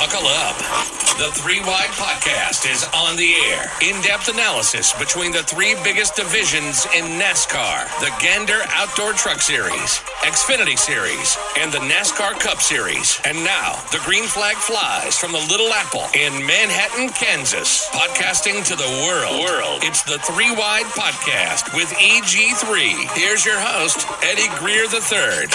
Buckle up. The Three Wide Podcast is on the air. In-depth analysis between the three biggest divisions in NASCAR: the Gander Outdoor Truck Series, Xfinity Series, and the NASCAR Cup Series. And now, the green flag flies from the Little Apple in Manhattan, Kansas. Podcasting to the world. It's the Three Wide Podcast with EG3. Here's your host, Eddie Greer III.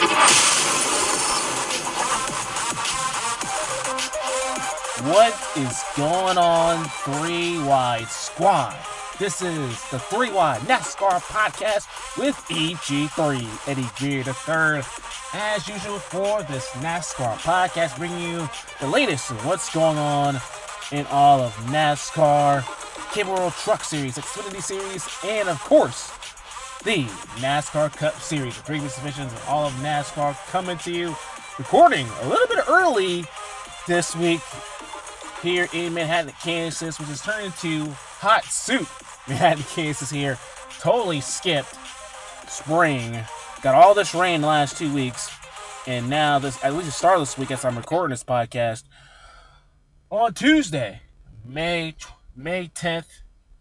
What is going on, Three Wide Squad? This is the Three Wide NASCAR Podcast with EG3, Eddie Greer III. As usual for this NASCAR podcast, bringing you the latest of what's going on in all of NASCAR, Cable World Truck Series, Xfinity Series, and of course, the NASCAR Cup Series. The three divisions of all of NASCAR coming to you, recording a little bit early this week here in Manhattan, Kansas, which is turning into hot soup. Manhattan, Kansas here. Totally skipped spring. Got all this rain the last 2 weeks. And now, at least the start of this week as I'm recording this podcast, on Tuesday, May 10th,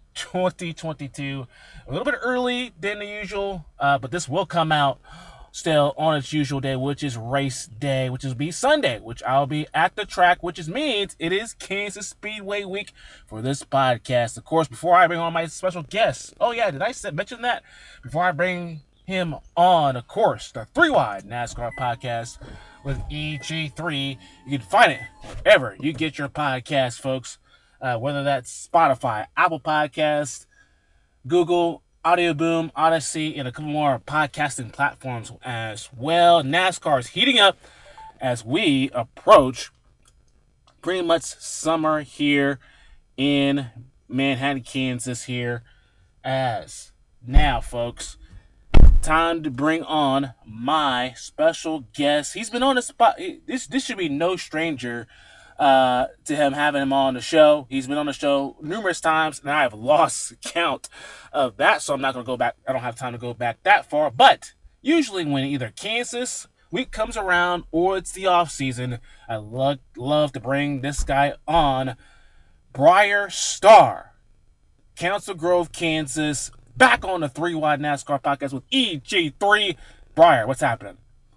2022. A little bit early than the usual, but this will come out still on its usual day, which is race day, which will be Sunday, which I'll be at the track, which means it is Kansas Speedway week for this podcast. Of course, before I bring on my special guest, oh yeah, did I mention that? Before I bring him on, of course, the Three Wide NASCAR Podcast with EG3. You can find it wherever you get your podcast, folks, whether that's Spotify, Apple Podcasts, Google, Audio Boom, Odyssey, and a couple more podcasting platforms as well. NASCAR is heating up as we approach pretty much summer here in Manhattan, Kansas here. As now, folks, time to bring on my special guest. He's been on the spot. This should be no stranger to him, having him on the show. He's been on the show numerous times, and I have lost count of that, so I'm not going to go back. I don't have time to go back that far, but usually when either Kansas week comes around or it's the off season, I love to bring this guy on. Briar Starr, Council Grove, Kansas, back on the Three Wide NASCAR Podcast with EG3. Briar, what's happening?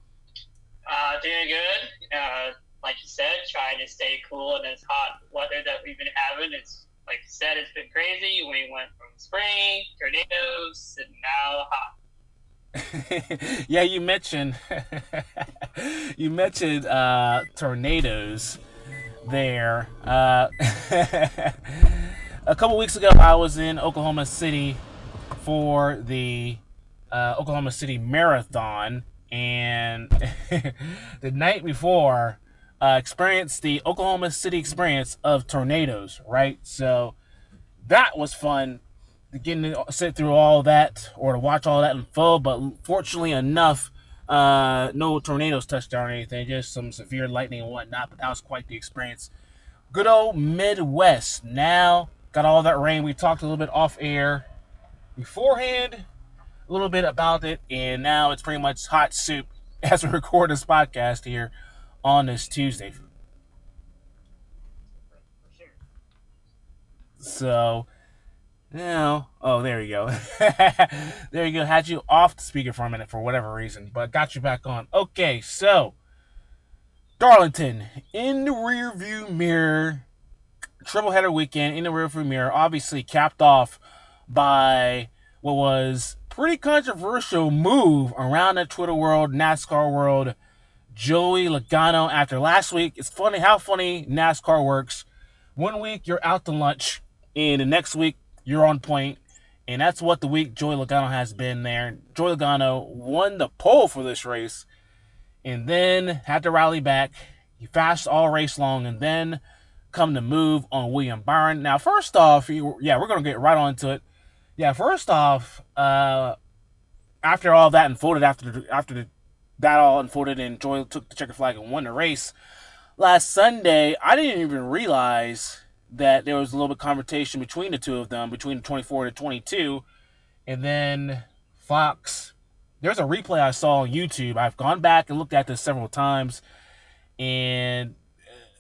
Doing good. Like you said, trying to stay cool in this hot weather that we've been having. It's, like you said, it's been crazy. We went from spring, tornadoes, and now hot. Yeah, you mentioned tornadoes there. A couple weeks ago, I was in Oklahoma City for the Oklahoma City Marathon, and the night before, experienced the Oklahoma City experience of tornadoes, right? So that was fun, getting to sit through all that or to watch all that unfold, but fortunately enough, no tornadoes touched down or anything, just some severe lightning and whatnot, but that was quite the experience. Good old Midwest. Now, got all that rain. We talked a little bit off air beforehand, a little bit about it, and now it's pretty much hot soup as we record this podcast here on this Tuesday. So, now, oh, there you go. There you go. Had you off the speaker for a minute for whatever reason, but got you back on. Okay, so, Darlington in the rearview mirror. Triple header weekend in the rearview mirror, obviously capped off by what was pretty controversial move around the Twitter world, NASCAR world. Joey Logano after last week. It's funny how funny NASCAR works. 1 week you're out to lunch, and the next week you're on point, and that's what the week Joey Logano has been there. Joey Logano won the pole for this race, and then had to rally back. He fast all race long, and then come to move on William Byron. Now, first off, we're going to get right on to it. Yeah, first off, after all that unfolded, that all unfolded and Joy took the checker flag and won the race last Sunday, I didn't even realize that there was a little bit of conversation between the two of them, between the 24 and the 22. And then Fox, there's a replay I saw on YouTube. I've gone back and looked at this several times. And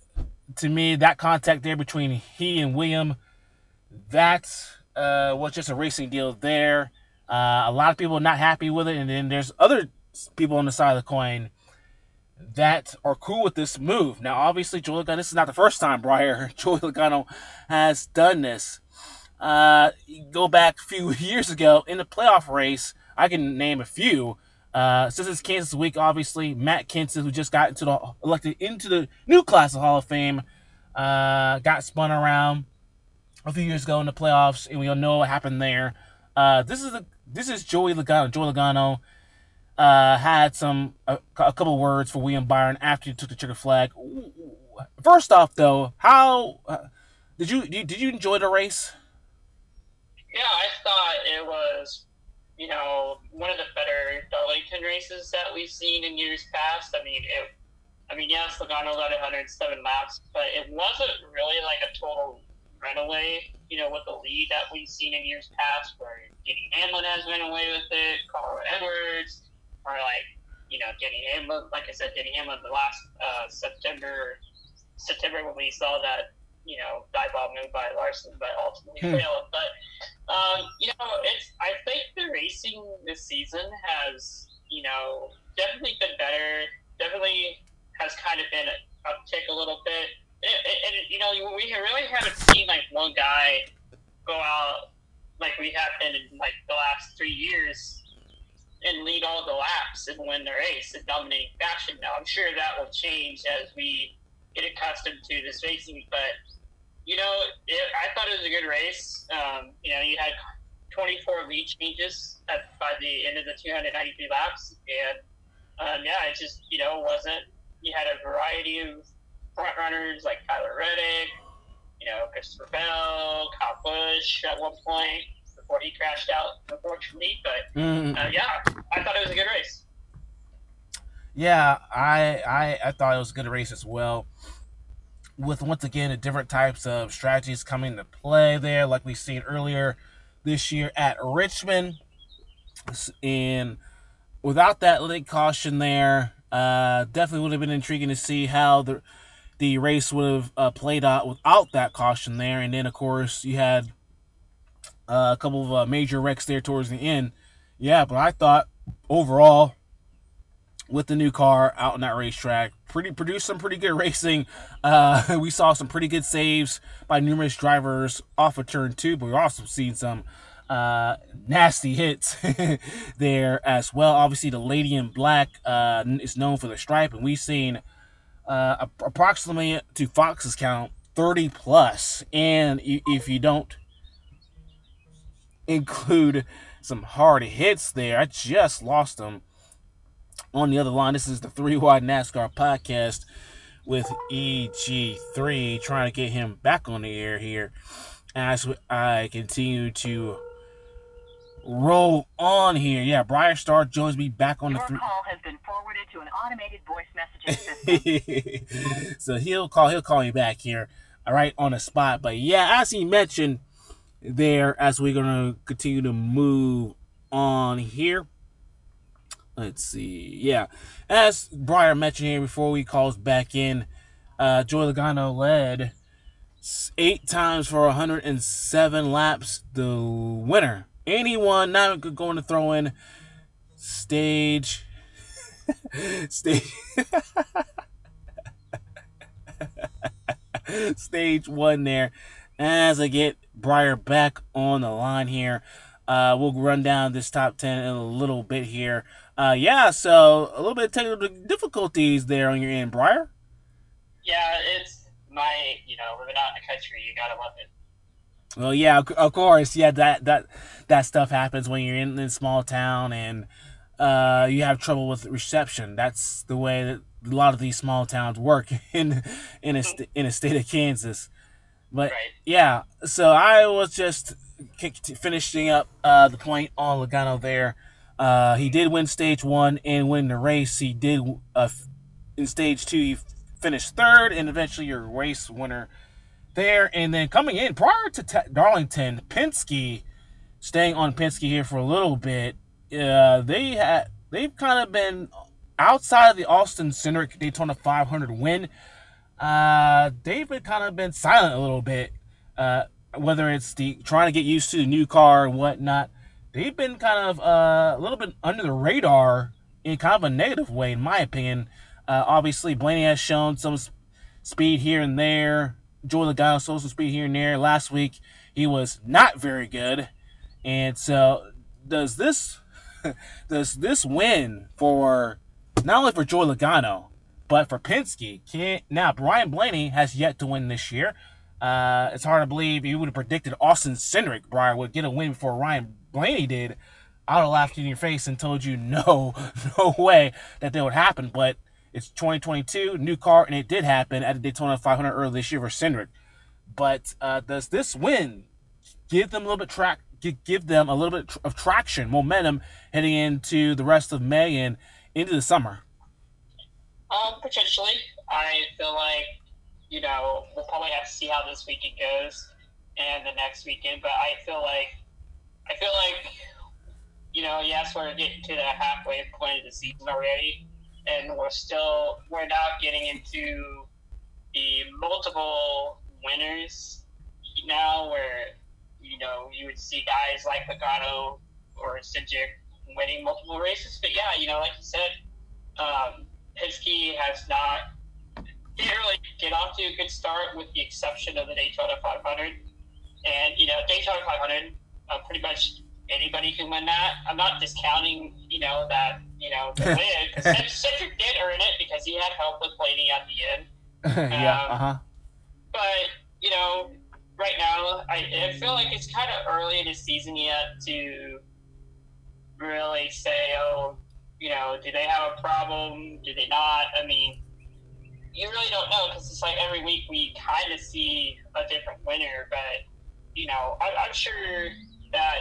to me, that contact there between he and William, that was just a racing deal there. A lot of people not happy with it, and then there's other people on the side of the coin that are cool with this move. Now, obviously, Joey Logano, this is not the first time Joey Logano has done this. Go back a few years ago in the playoff race, I can name a few. Since it's Kansas week, obviously, Matt Kenseth, who just got elected into the new class of Hall of Fame, got spun around a few years ago in the playoffs, and we all know what happened there. This is Joey Logano. Joey Logano had a couple words for William Byron after he took the checkered flag. First off, though, how did you enjoy the race? Yeah, I thought it was, one of the better Darlington races that we've seen in years past. Yes, Logano led 107 laps, but it wasn't really like a total runaway, with the lead that we've seen in years past, where Denny Hamlin has run away with it, Carl Edwards, or Denny Hamlin. Like I said, Denny Hamlin the last September when we saw that dive ball move by Larson, but ultimately failed. But I think the racing this season has definitely been better. Definitely has kind of been uptick a little bit. We really haven't seen like one guy go out like we have been in like the last 3 years and lead all the laps and win the race in dominating fashion. Now, I'm sure that will change as we get accustomed to this racing, but I thought it was a good race. You had 24 lead changes by the end of the 293 laps, and it just wasn't. You had a variety of front runners like Tyler Reddick, Christopher Bell, Kyle Busch at one point before he crashed out, unfortunately. But I thought it was a good race. Yeah, I thought it was a good race as well. With once again the different types of strategies coming into play there, like we've seen earlier this year at Richmond, and without that late caution there, definitely would have been intriguing to see how the race would have played out without that caution there. And then, of course, you had a couple of major wrecks there towards the end. Yeah, but I thought overall, with the new car out on that racetrack, produced some pretty good racing. We saw some pretty good saves by numerous drivers off of turn 2, but we're also seeing some nasty hits there as well. Obviously, the Lady in Black is known for the stripe, and we've seen approximately, to Fox's count, 30 plus. And if you don't include some hard hits there, I just lost them on the other line. This is the 3 Wide NASCAR podcast with EG3, trying to get him back on the air here as I continue to roll on here. Yeah, Briar Star Jonesby back on the Your call has been forwarded to an automated voice messaging system. So he'll call you back here, all right, on the spot. But yeah, as he mentioned there, as we're gonna continue to move on here. Let's see. Yeah, as Briar mentioned here before we calls back in, Joey Logano led 8 times for 107 laps. The winner. Anyone not going to throw in stage 1 there. As I get Briar back on the line here, we'll run down this top 10 in a little bit here. So a little bit of technical difficulties there on your end, Briar. Yeah, it's living out in the country, you gotta love it. Well, yeah, of course. Yeah, that stuff happens when you're in a small town and you have trouble with reception. That's the way that a lot of these small towns work in a state of Kansas. But right. Yeah, so I was just finishing up the point on Logano there. He did win stage 1 and win the race. He did in stage 2. He finished 3rd and eventually your race winner there. And then coming in prior to Darlington, Penske, staying on Penske here for a little bit. They've kind of been outside of the Austin Cindric Daytona 500 win. they've been silent a little bit. Whether it's the trying to get used to the new car and whatnot, they've been kind of a little bit under the radar in kind of a negative way, in my opinion. Obviously, Blaney has shown some speed here and there. Joey Logano showed some speed here and there. Last week, he was not very good. And so, does this win for not only for Joey Logano, but for Penske? Now, Ryan Blaney has yet to win this year. It's hard to believe you would have predicted Austin Cindric, Briar, would get a win before Ryan Blaney did. I would have laughed in your face and told you no way that would happen. But it's 2022, new car, and it did happen at the Daytona 500 earlier this year for Cindric. But does this win give them a little bit of traction, momentum heading into the rest of May and into the summer? Potentially. I feel like, we'll probably have to see how this weekend goes and the next weekend, but I feel like, yes, we're getting to the halfway point of the season already, and we're now getting into the multiple winners now where, you would see guys like Logano or Cindric winning multiple races. But yeah, like you said, Penske didn't really get off to a good start with the exception of the Daytona 500. And, Daytona 500, pretty much anybody can win that. I'm not discounting, the win, because Cindric did earn it because he had help with Blaney at the end. Yeah, But, right now, I feel like it's kind of early in the season yet to really say, do they have a problem? Do they not? I mean, you really don't know because it's like every week we kind of see a different winner. But, I'm sure that,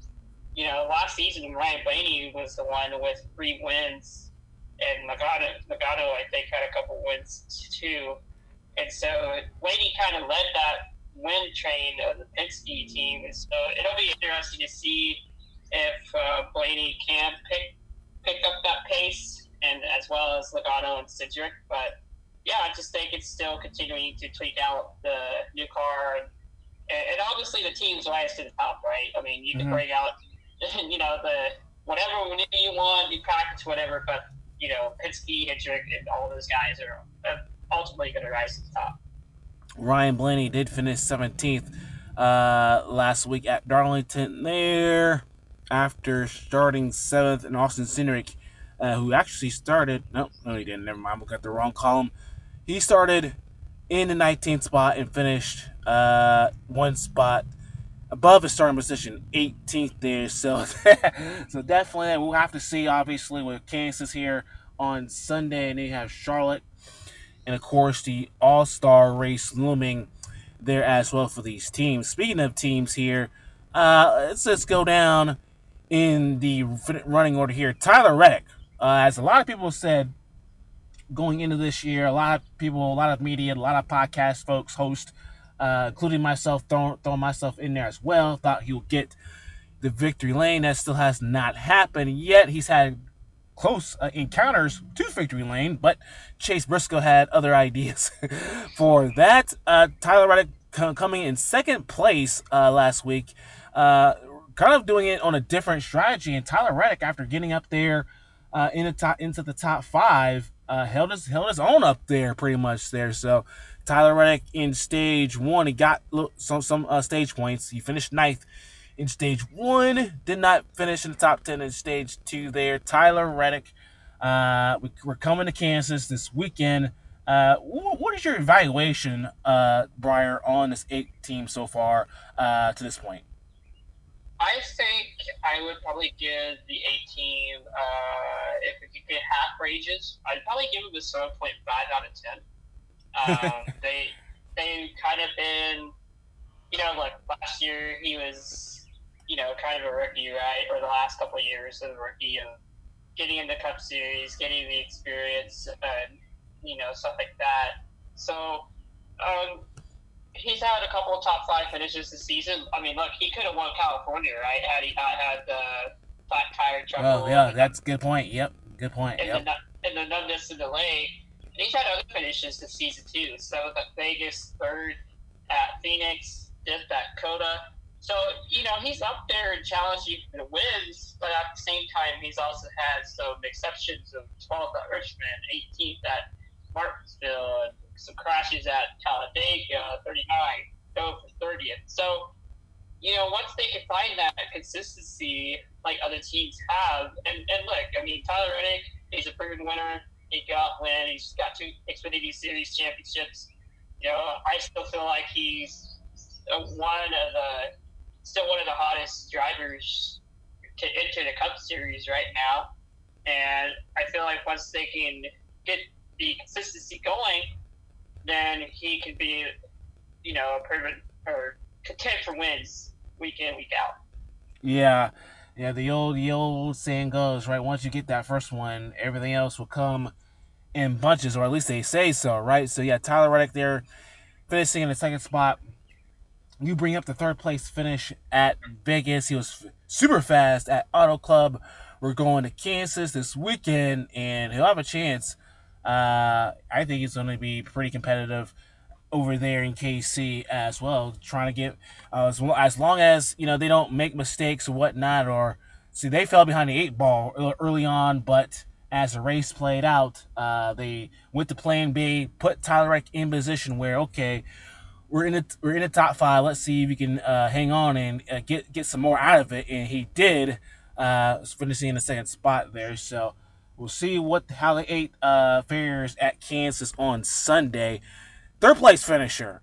last season Ryan Blaney was the one with 3 wins, and Logano, I think, had a couple wins too. And so Blaney kind of led that win train of the Penske team. And so it'll be interesting to see if Blaney can pick up that pace, and as well as Logano and Cindric. But yeah, I just think it's still continuing to tweak out the new car, and obviously the team's rise to the top, right? I mean, you can bring out, the whatever you want, you package whatever, but Penske, Hendrick, and all those guys are ultimately going to rise to the top. Ryan Blaney did finish 17th last week at Darlington there after starting 7th, and Austin Cindric, who actually started, no, he didn't, never mind, we got the wrong column. He started in the 19th spot and finished one spot above his starting position, 18th there. So, so definitely we'll have to see, obviously, with Kansas here on Sunday, and they have Charlotte. And, of course, the All-Star race looming there as well for these teams. Speaking of teams here, let's go down in the running order here. Tyler Reddick, as a lot of people said going into this year, a lot of people, a lot of media, a lot of podcast folks, hosts, including myself, throwing myself in there as well, thought he would get the victory lane. That still has not happened yet. He's had close encounters to victory lane, but Chase Briscoe had other ideas for that. Tyler Reddick coming in second place last week, kind of doing it on a different strategy. And Tyler Reddick, after getting up there into the top 5, held his own up there pretty much there. So Tyler Reddick in stage 1, he got some stage points. He finished 9th in stage 1, did not finish in the top 10 in stage 2 there. Tyler Reddick, we're coming to Kansas this weekend. What is your evaluation, Briar, on this 8 team so far to this point? I think I would probably give the 8 team, if we could get half rages, I'd probably give them a 7.5 out of 10. They kind of been, like last year he was, kind of a rookie, right? Or the last couple of years of a rookie of getting in the Cup Series, getting the experience, stuff like that. So, he's had a couple of top 5 finishes this season. I mean, look, he could have won California, right? Had he not had the flat tire trouble. Oh, yeah, that's a good point. Yep, good point. And the numbness and delay. And he's had other finishes this season too. So the Vegas third at Phoenix, fifth at Coda. So, he's up there and challenging for the wins, but at the same time, he's also had some exceptions of 12th at Richmond, 18th at Martinsville, and some crashes at Talladega, 39, go for 30th. So, once they can find that consistency like other teams have, and look, I mean, Tyler Reddick, he's a proven winner. He got win. He's got 2 Xfinity Series championships. I still feel like he's still one of the hottest drivers to enter the Cup Series right now. And I feel like once they can get the consistency going, then he can be, a proven or contend for wins week in, week out. Yeah. Yeah, the old saying goes, right? Once you get that first one, everything else will come in bunches, or at least they say so, right? So yeah, Tyler Reddick there finishing in the second spot. You bring up the third place finish at Vegas. He was super fast at Auto Club. We're going to Kansas this weekend, and he'll have a chance. I think he's going to be pretty competitive over there in KC as well, trying to get as long as they don't make mistakes or whatnot, or see they fell behind the 8 ball early on, but as the race played out, they went to Plan B, put Tyler Reddick in position where we're in the top 5. Let's see if we can hang on and get some more out of it, and he did, finishing in the second spot there. So we'll see how the 8 fares at Kansas on Sunday. Third place finisher,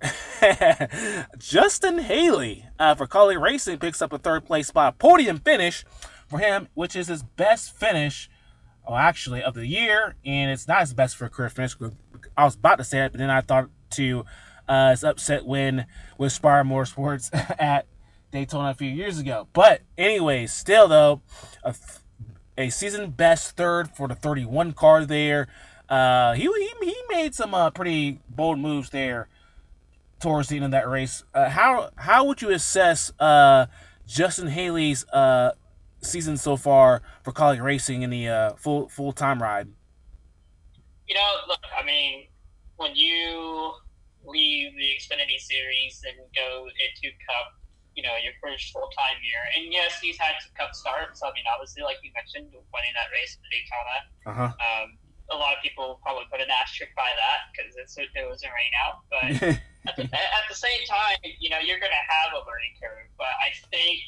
Justin Haley for Kaulig Racing picks up a third place spot. Podium finish for him, which is his best finish, of the year. And it's not his best for a career finish. I was about to say it, but then I thought to his upset win with Spire Motorsports at Daytona a few years ago. But anyways, still though, a season best third for the 31 car there. He made some pretty bold moves there towards the end of that race. How would you assess Justin Haley's season so far for Kaulig Racing in the full time ride? Look, I mean, when you leave the Xfinity Series and go into Cup, your first full-time year. And yes, he's had some Cup starts. I mean, obviously, like you mentioned, winning that race in Daytona. A lot of people probably put an asterisk by that because it was a rain out. But at the same time, you're going to have a learning curve. But I think,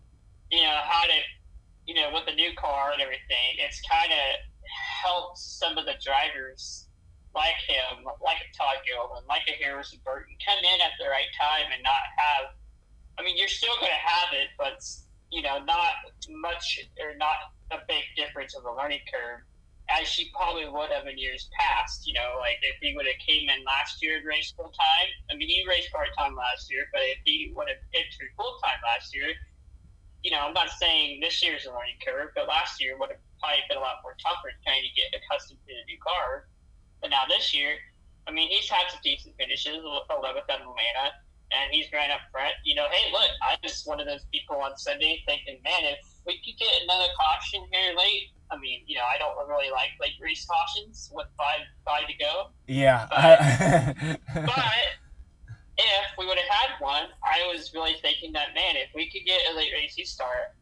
with the new car and everything, it's kind of helped some of the drivers like him, like a Todd Gilliland, like a Harrison Burton, come in at the right time and not have. I mean, you're still going to have it, but not much or not a big difference of the learning curve as she probably would have in years past. Like if he would have came in last year and raced full time. I mean, he raced part time last year, but if he would have entered full time last year, I'm not saying this year's a learning curve, but last year would have probably been a lot more tougher trying to get accustomed to the new car. But now this year, I mean, he's had some decent finishes, 11th at Atlanta, and he's right up front. Hey, look, I was one of those people on Sunday thinking, man, if we could get another caution here late. I mean, I don't really like late race cautions with five to go. Yeah. But if we would have had one, I was really thinking that, man, if we could get a late race start,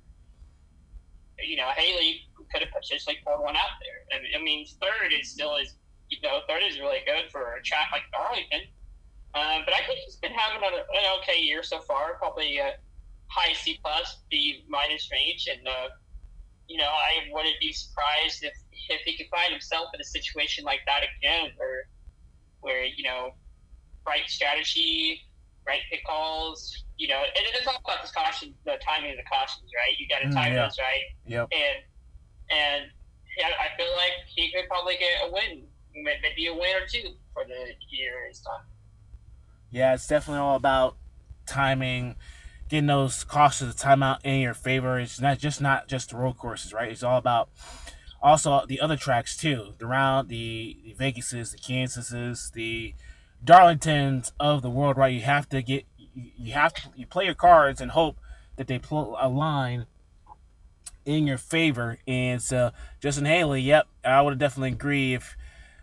Haley could have potentially pulled one out there. I mean, third is really good for a track like Darlington. But I think he's been having an okay year so far, probably a high C+, B- range, and I wouldn't be surprised if he could find himself in a situation like that again, where right strategy, right pick calls, and it's all about the timing of the cautions, right? You got to time those right. Yep. And I feel like he could probably get a win, maybe a win or two for the year and stuff. Yeah, it's definitely all about timing, getting those cautions to time out in your favor. It's not just the road courses, right? It's all about also the other tracks too. The Vegases, the Kansases, the Darlingtons of the world, right? You play your cards and hope that they align in your favor. And so Justin Haley, yep, I would definitely agree if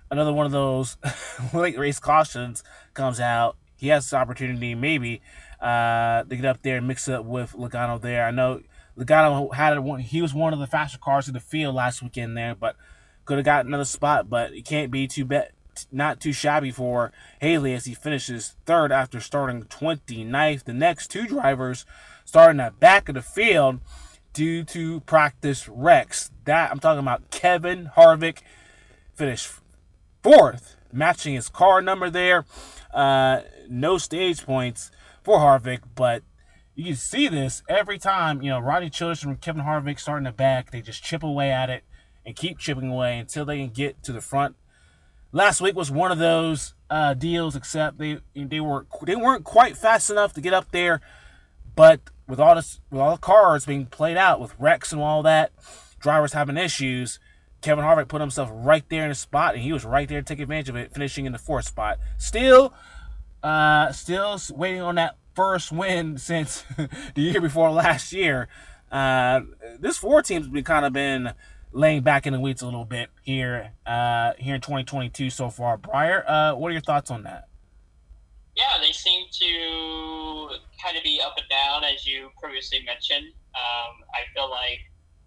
another one of those late race cautions comes out, he has the opportunity maybe to get up there and mix it up with Logano there. I know Logano he was one of the faster cars in the field last weekend there, but could have got another spot. But it can't be not too shabby for Haley as he finishes third after starting 29th. The next two drivers starting at back of the field due to practice wrecks. That I'm talking about. Kevin Harvick finished fourth, matching his car number there. No stage points for Harvick, but you can see this every time. Rodney Childers and Kevin Harvick starting the back, they just chip away at it and keep chipping away until they can get to the front. Last week was one of those deals, except they weren't quite fast enough to get up there. But with all the cars being played out with wrecks and all that, drivers having issues, Kevin Harvick put himself right there in the spot, and he was right there to take advantage of it, finishing in the fourth spot. Still waiting on that first win since the year before last year. This Ford team's been laying back in the weeds a little bit here in 2022 so far. Breyer, what are your thoughts on that? Yeah, they seem to kind of be up and down, as you previously mentioned. I feel like,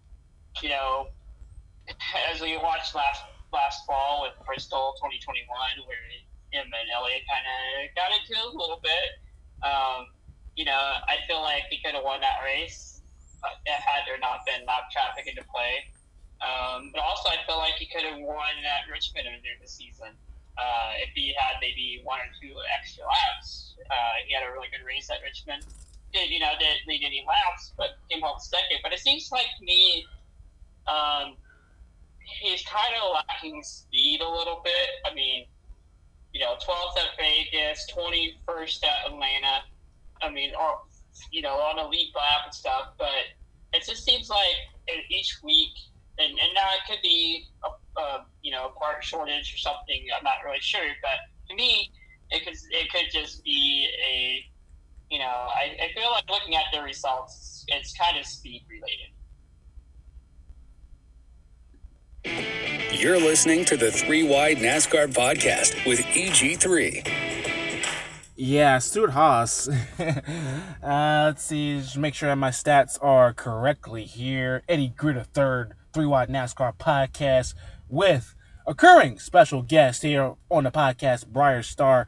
as we watched last fall with Bristol 2021, where him and Elliott kind of got into it a little bit. I feel like he could have won that race had there not been knock traffic into play. But also, I feel like he could have won at Richmond during the season if he had maybe one or two extra laps. He had a really good race at Richmond. Didn't lead any laps, but came home second. But it seems like to me, he's kind of lacking speed a little bit. I mean, 12th at Vegas, 21st at Atlanta. I mean, on a lead lap and stuff. But it just seems like each week, and now it could be a part shortage or something. I'm not really sure, but to me, it could just be I feel like looking at the results, it's kind of speed related. You're listening to the 3 Wide NASCAR podcast with EG3. Yeah, Stuart Haas. Let's see, just make sure my stats are correctly here. Eddie Gritter third, 3 Wide NASCAR podcast with occurring special guest here on the podcast, Breyer Star.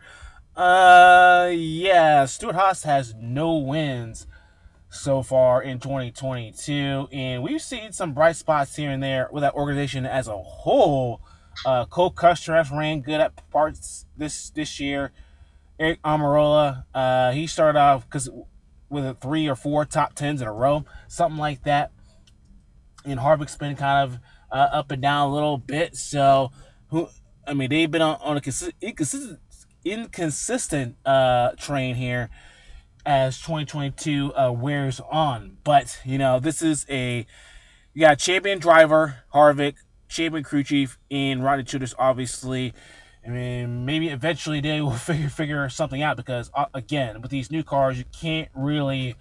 Stuart Haas has no wins so far in 2022, and we've seen some bright spots here and there with that organization as a whole. Cole Custer has ran good at parts this year. Eric Almirola, he started off with a 3 or 4 top 10s in a row, something like that. And Harvick's been kind of up and down a little bit. So, they've been on a inconsistent train here as 2022 wears on. But, this is you got champion driver, Harvick, champion crew chief, and Rodney Childers, obviously. I mean, maybe eventually they will figure something out because, again, with these new cars, you can't really,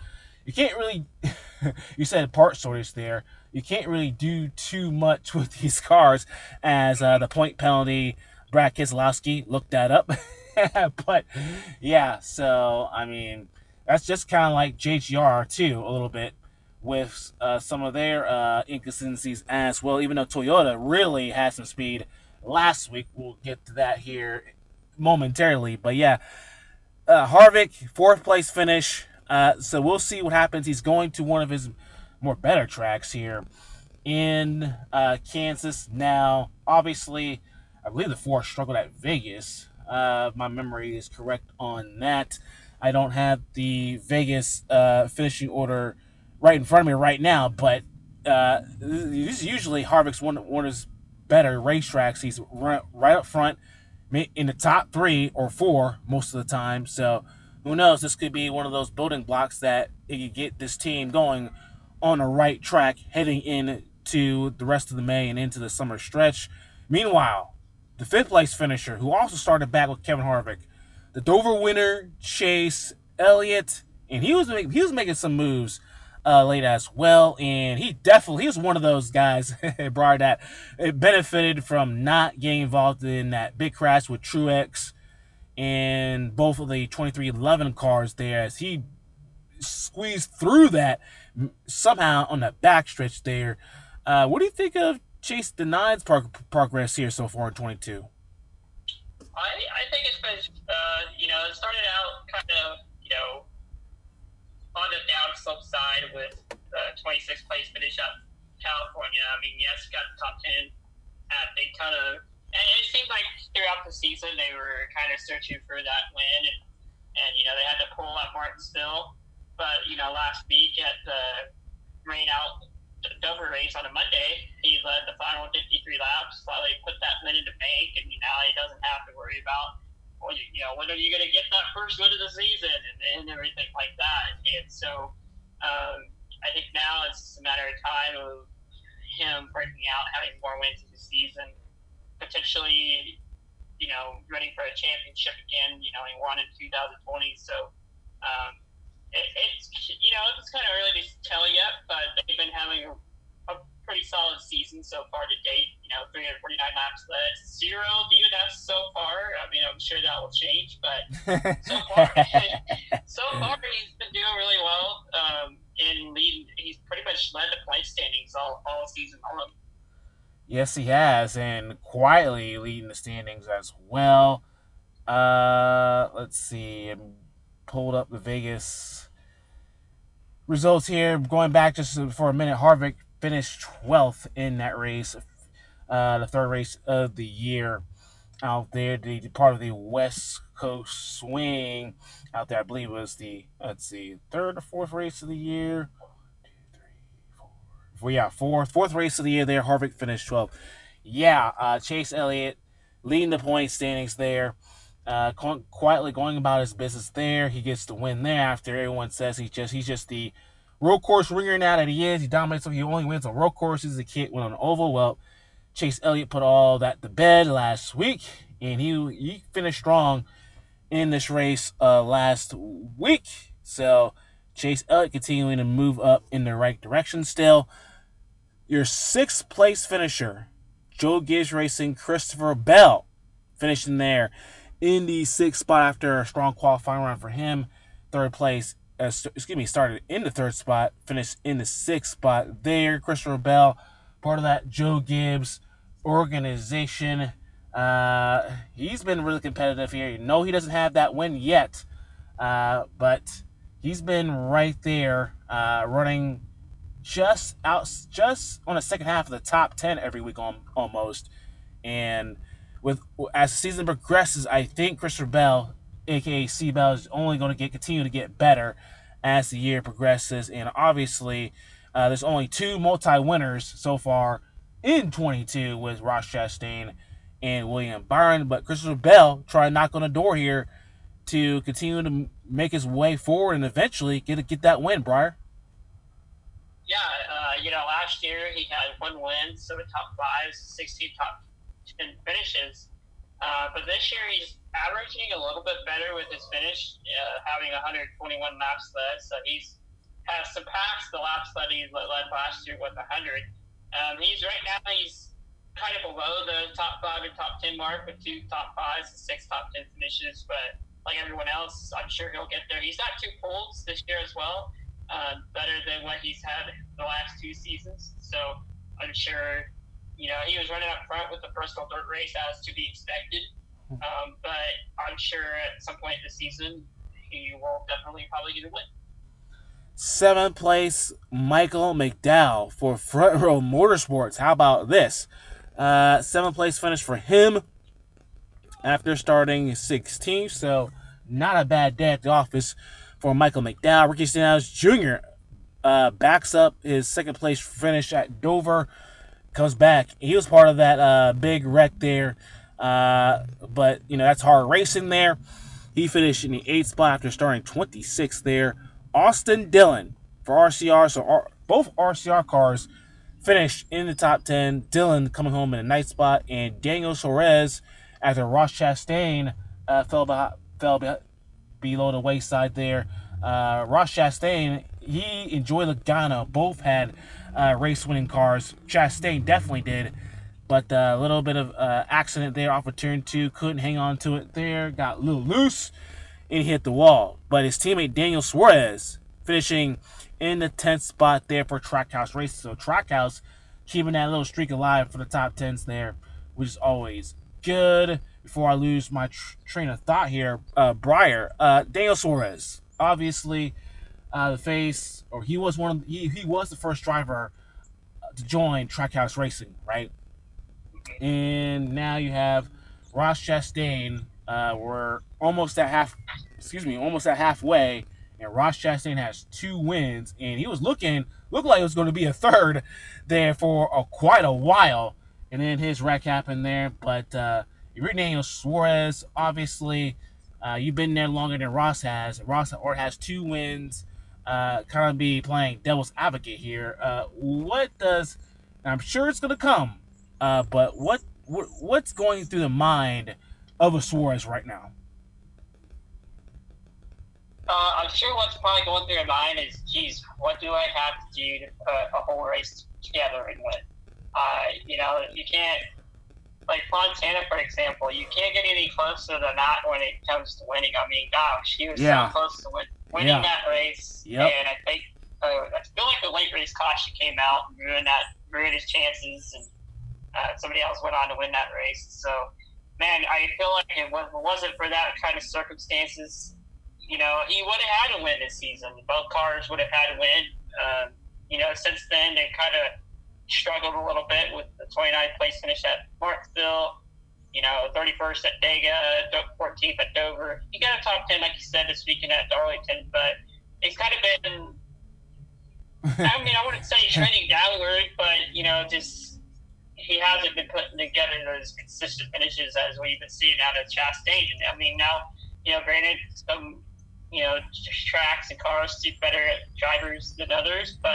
you said part shortage there, you can't really do too much with these cars as the point penalty, Brad Keselowski looked that up. But, yeah, so, that's just kind of like JGR, too, a little bit, with some of their inconsistencies as well, even though Toyota really has some speed last week. We'll get to that here momentarily. But yeah, Harvick, 4th place finish. So we'll see what happens. He's going to one of his more better tracks here in Kansas. Now, obviously, I believe the Ford struggled at Vegas. My memory is correct on that. I don't have the Vegas finishing order right in front of me right now, but this is usually Harvick's one of his better racetracks. He's right up front in the top 3 or 4 most of the time. So who knows? This could be one of those building blocks that it could get this team going on the right track heading into the rest of the May and into the summer stretch. Meanwhile, the 5th place finisher, who also started back with Kevin Harvick, the Dover winner, Chase Elliott, and he was making some moves late as well, and he was one of those guys, Brian, that it benefited from not getting involved in that big crash with Truex and both of the 2311 cars there, as he squeezed through that somehow on the backstretch there. What do you think of Chase Denine's progress here so far in 22? I think it's been, it started out kind of, on the downslope side with 26th place finish at California. I mean, yes, got the top 10 at Daytona. And it seemed like throughout the season they were kind of searching for that win. And they had to pull at Martinsville. But, last week at the rain out Dover race on a Monday, he led the final 53 laps, finally put that win in the bank, and now he doesn't have to worry about, when are you going to get that first win of the season and everything like that. And so I think now it's just a matter of time of him breaking out, having more wins in the season, potentially, running for a championship again. He won in 2020, so it's kind of early to tell yet, but they've been having a pretty solid season so far to date. 349 laps led, 0 DNFs so far. I mean, I'm sure that will change, but so far he's been doing really well in leading. He's pretty much led the point standings all season long. Yes, he has, and quietly leading the standings as well. Let's see. I pulled up the Vegas results here. Going back just for a minute, Harvick finished 12th in that race, the third race of the year out there. The part of the West Coast swing out there, I believe it was the, third or fourth race of the year. Fourth race of the year there. Harvick finished 12th. Yeah, Chase Elliott leading the point standings there. Quietly going about his business there. He gets the win there after everyone says he's just the road course ringer now that he is. He dominates, so he only wins on road courses. He can't win on oval. Well, Chase Elliott put all that to bed last week, and he finished strong in this race last week. So Chase Elliott continuing to move up in the right direction still. Your 6th place finisher, Joe Gibbs Racing, Christopher Bell, finishing there in the 6th spot after a strong qualifying run for him. Third place, started in the 3rd spot, finished in the 6th spot there. Christopher Bell, part of that Joe Gibbs organization. He's been really competitive here. He doesn't have that win yet, but he's been right there, running just on the second half of the top 10 every week almost. And as the season progresses, I think Christopher Bell, aka C Bell, is only going to continue to get better as the year progresses. And obviously, there's only 2 multi-winners so far in 22 with Ross Chastain and William Byron. But Christopher Bell trying to knock on the door here to continue to make his way forward and eventually get that win, Briar. Yeah, last year he had 1 win, 7 top 5s, 16 top 10 finishes. But this year he's averaging a little bit better with his finish, having 121 laps led. So has surpassed the laps that he led last year with 100. He's kind of below the top 5 and top 10 mark with 2 top 5s and 6 top 10 finishes. But like everyone else, I'm sure he'll get there. He's got 2 poles this year as well, better than what he's had the last 2 seasons. So I'm sure, he was running up front with the personal dirt race as to be expected. But I'm sure at some point in the season, he will definitely probably get a win. 7th place, Michael McDowell for Front Row Motorsports. How about this? 7th place finish for him after starting 16th. So not a bad day at the office for Michael McDowell. Ricky Stenhouse Jr. Backs up his 2nd place finish at Dover. Comes back. He was part of that big wreck there. But, that's hard racing there. He finished in the 8th spot after starting 26th there. Austin Dillon for RCR. So both RCR cars finished in the top 10. Dillon coming home in the 9th spot. And Daniel Suarez, after Ross Chastain fell below the wayside there. Ross Chastain he and Joey Logano both had race-winning cars. Chastain definitely did. But a little bit of accident there off of turn 2. Couldn't hang on to it there. Got a little loose and hit the wall. But his teammate Daniel Suarez finishing in the 10th spot there for Trackhouse Racing. So Trackhouse keeping that little streak alive for the top 10s there, which is always good. Before I lose my train of thought here, Breyer, Daniel Suarez, obviously the face, or he was he was the first driver to join Trackhouse Racing, right? And now you have Ross Chastain. We're almost at halfway, and Ross Chastain has 2 wins, and he was looked like it was going to be a third there for quite a while, and then his wreck happened there. But you're Daniel Suarez, obviously, you've been there longer than Ross has. Ross has 2 wins. Kind of be playing devil's advocate here. I'm sure it's going to come. But what's going through the mind of a Suarez right now? I'm sure what's probably going through your mind is, geez, what do I have to do to put a whole race together and win? You can't, like Fontana, for example, you can't get any closer than that when it comes to winning. I mean, gosh, he was so close to winning that race. Yep. And I think, I feel like the late race caution came out and ruined his chances, and somebody else went on to win that race. So, man, I feel like it wasn't for that kind of circumstances, he would have had to win this season. Both cars would have had to win. Since then, they kind of struggled a little bit with the 29th place finish at Martinsville, 31st at Dega, 14th at Dover. He got a top 10, like you said, this weekend at Darlington, but it's kind of been, I wouldn't say trending downward, but, just he hasn't been putting together those consistent finishes as we've been seeing out of Chastain. I mean, now, granted, some, tracks and cars suit better drivers than others, but,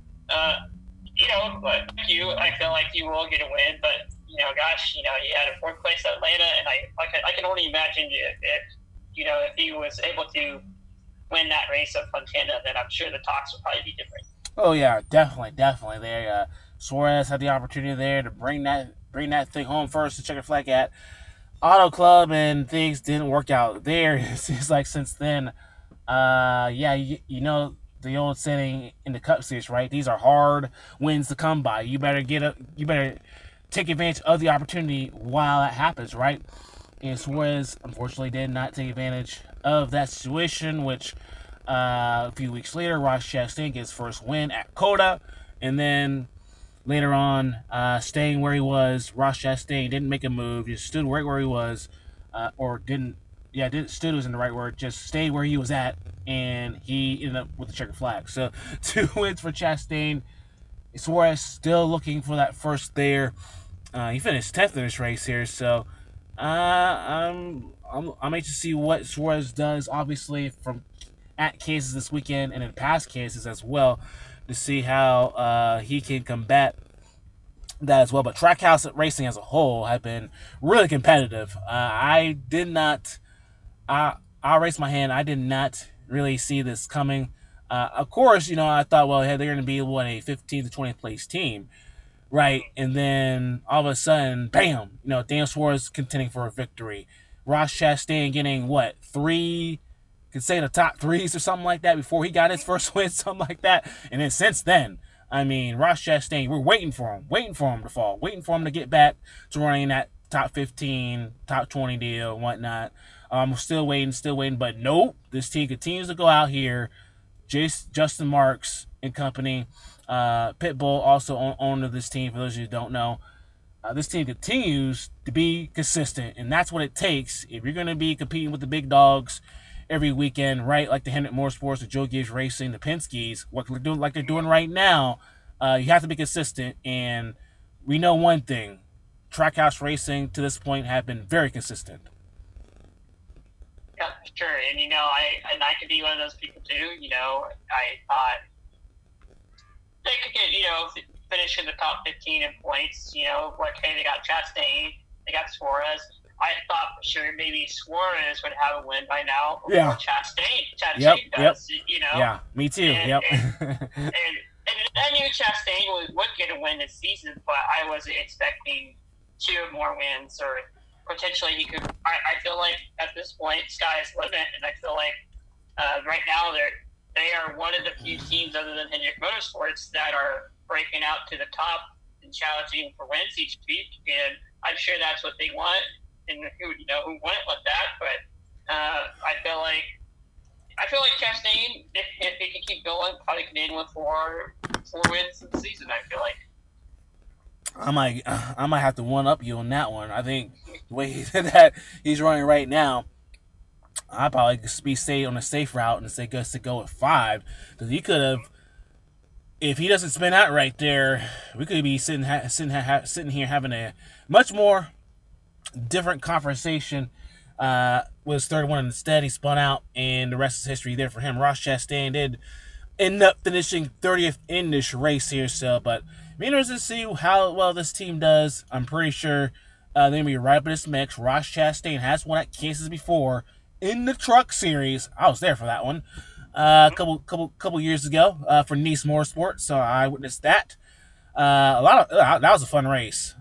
I feel like you will get a win, but, he had a 4th place at Atlanta, and I can only imagine if he was able to win that race at Fontana, then I'm sure the talks would probably be different. Oh yeah, definitely there. Suarez had the opportunity there to bring that thing home first to check a flag at Auto Club, and things didn't work out there. It seems like since then, the old saying in the Cup Series, right? These are hard wins to come by. You better take advantage of the opportunity while that happens, right? And Suarez, unfortunately, did not take advantage of that situation, which a few weeks later, Ross Chastain gets first win at COTA, and then later on, staying where he was, Ross Chastain didn't make a move, just stood right where he was, stood was in the right word, just stayed where he was at, and he ended up with the checkered flag. So 2 wins for Chastain. Suarez still looking for that first there. He finished 10th in this race here, so I'm anxious to see what Suarez does, obviously, from at Kansas this weekend and in past cases as well, to see how he can combat that as well. But Trackhouse Racing as a whole have been really competitive. I'll raise my hand. I did not really see this coming. Of course, I thought, well, hey, they're going to be, a 15th to 20th place team, right? And then all of a sudden, bam, Daniel Suarez contending for a victory. Ross Chastain getting, 3, could say the top 3s or something like that before he got his first win, something like that. And then since then, Ross Chastain, we're waiting for him to fall, waiting for him to get back to running that top 15, top 20 deal and whatnot. Still waiting, but nope, this team continues to go out here. Justin Marks and company, Pitbull, also owner of this team, for those of you who don't know. This team continues to be consistent, and that's what it takes if you're going to be competing with the big dogs every weekend, right? Like the Hendrick Motorsports, the Joe Gibbs Racing, the Penske's, what they're doing, like they're doing right now. You have to be consistent, and we know one thing: Trackhouse Racing to this point have been very consistent. Yeah, sure, and I could be one of those people too. I thought they could get finish in the top 15 in points. They got Chastain, they got Suarez. I thought for sure maybe Suarez would have a win by now, or Yeah. Chastain. Yep, Chastain does, you know. Yeah, me too. And, Yep. and I knew Chastain would get a win this season, but I wasn't expecting 2 more wins, or potentially he could. I feel like at this point, sky's the limit, and I feel like right now they are one of the few teams other than Hendrick Motorsports that are breaking out to the top and challenging for wins each week, and I'm sure that's what they want, and who wouldn't want that, but I feel like Chastain, if he can keep going, probably can end with 4 wins in the season. I feel like I might have to one up you on that one. I think the way that he's running right now, I'd probably be stay on a safe route and say to go with 5, because he could have. If he doesn't spin out right there, we could be sitting here having a much more different conversation. Was third one instead. He spun out, and the rest is history there for him. Ross Chastain did end up finishing 30th in this race here, so, but I'm interested to see how well this team does. I'm pretty sure they're going to be right up in this mix. Ross Chastain has won at Kansas before in the Truck Series. I was there for that one a couple years ago for Nice Motorsport, so I witnessed that. That was a fun race.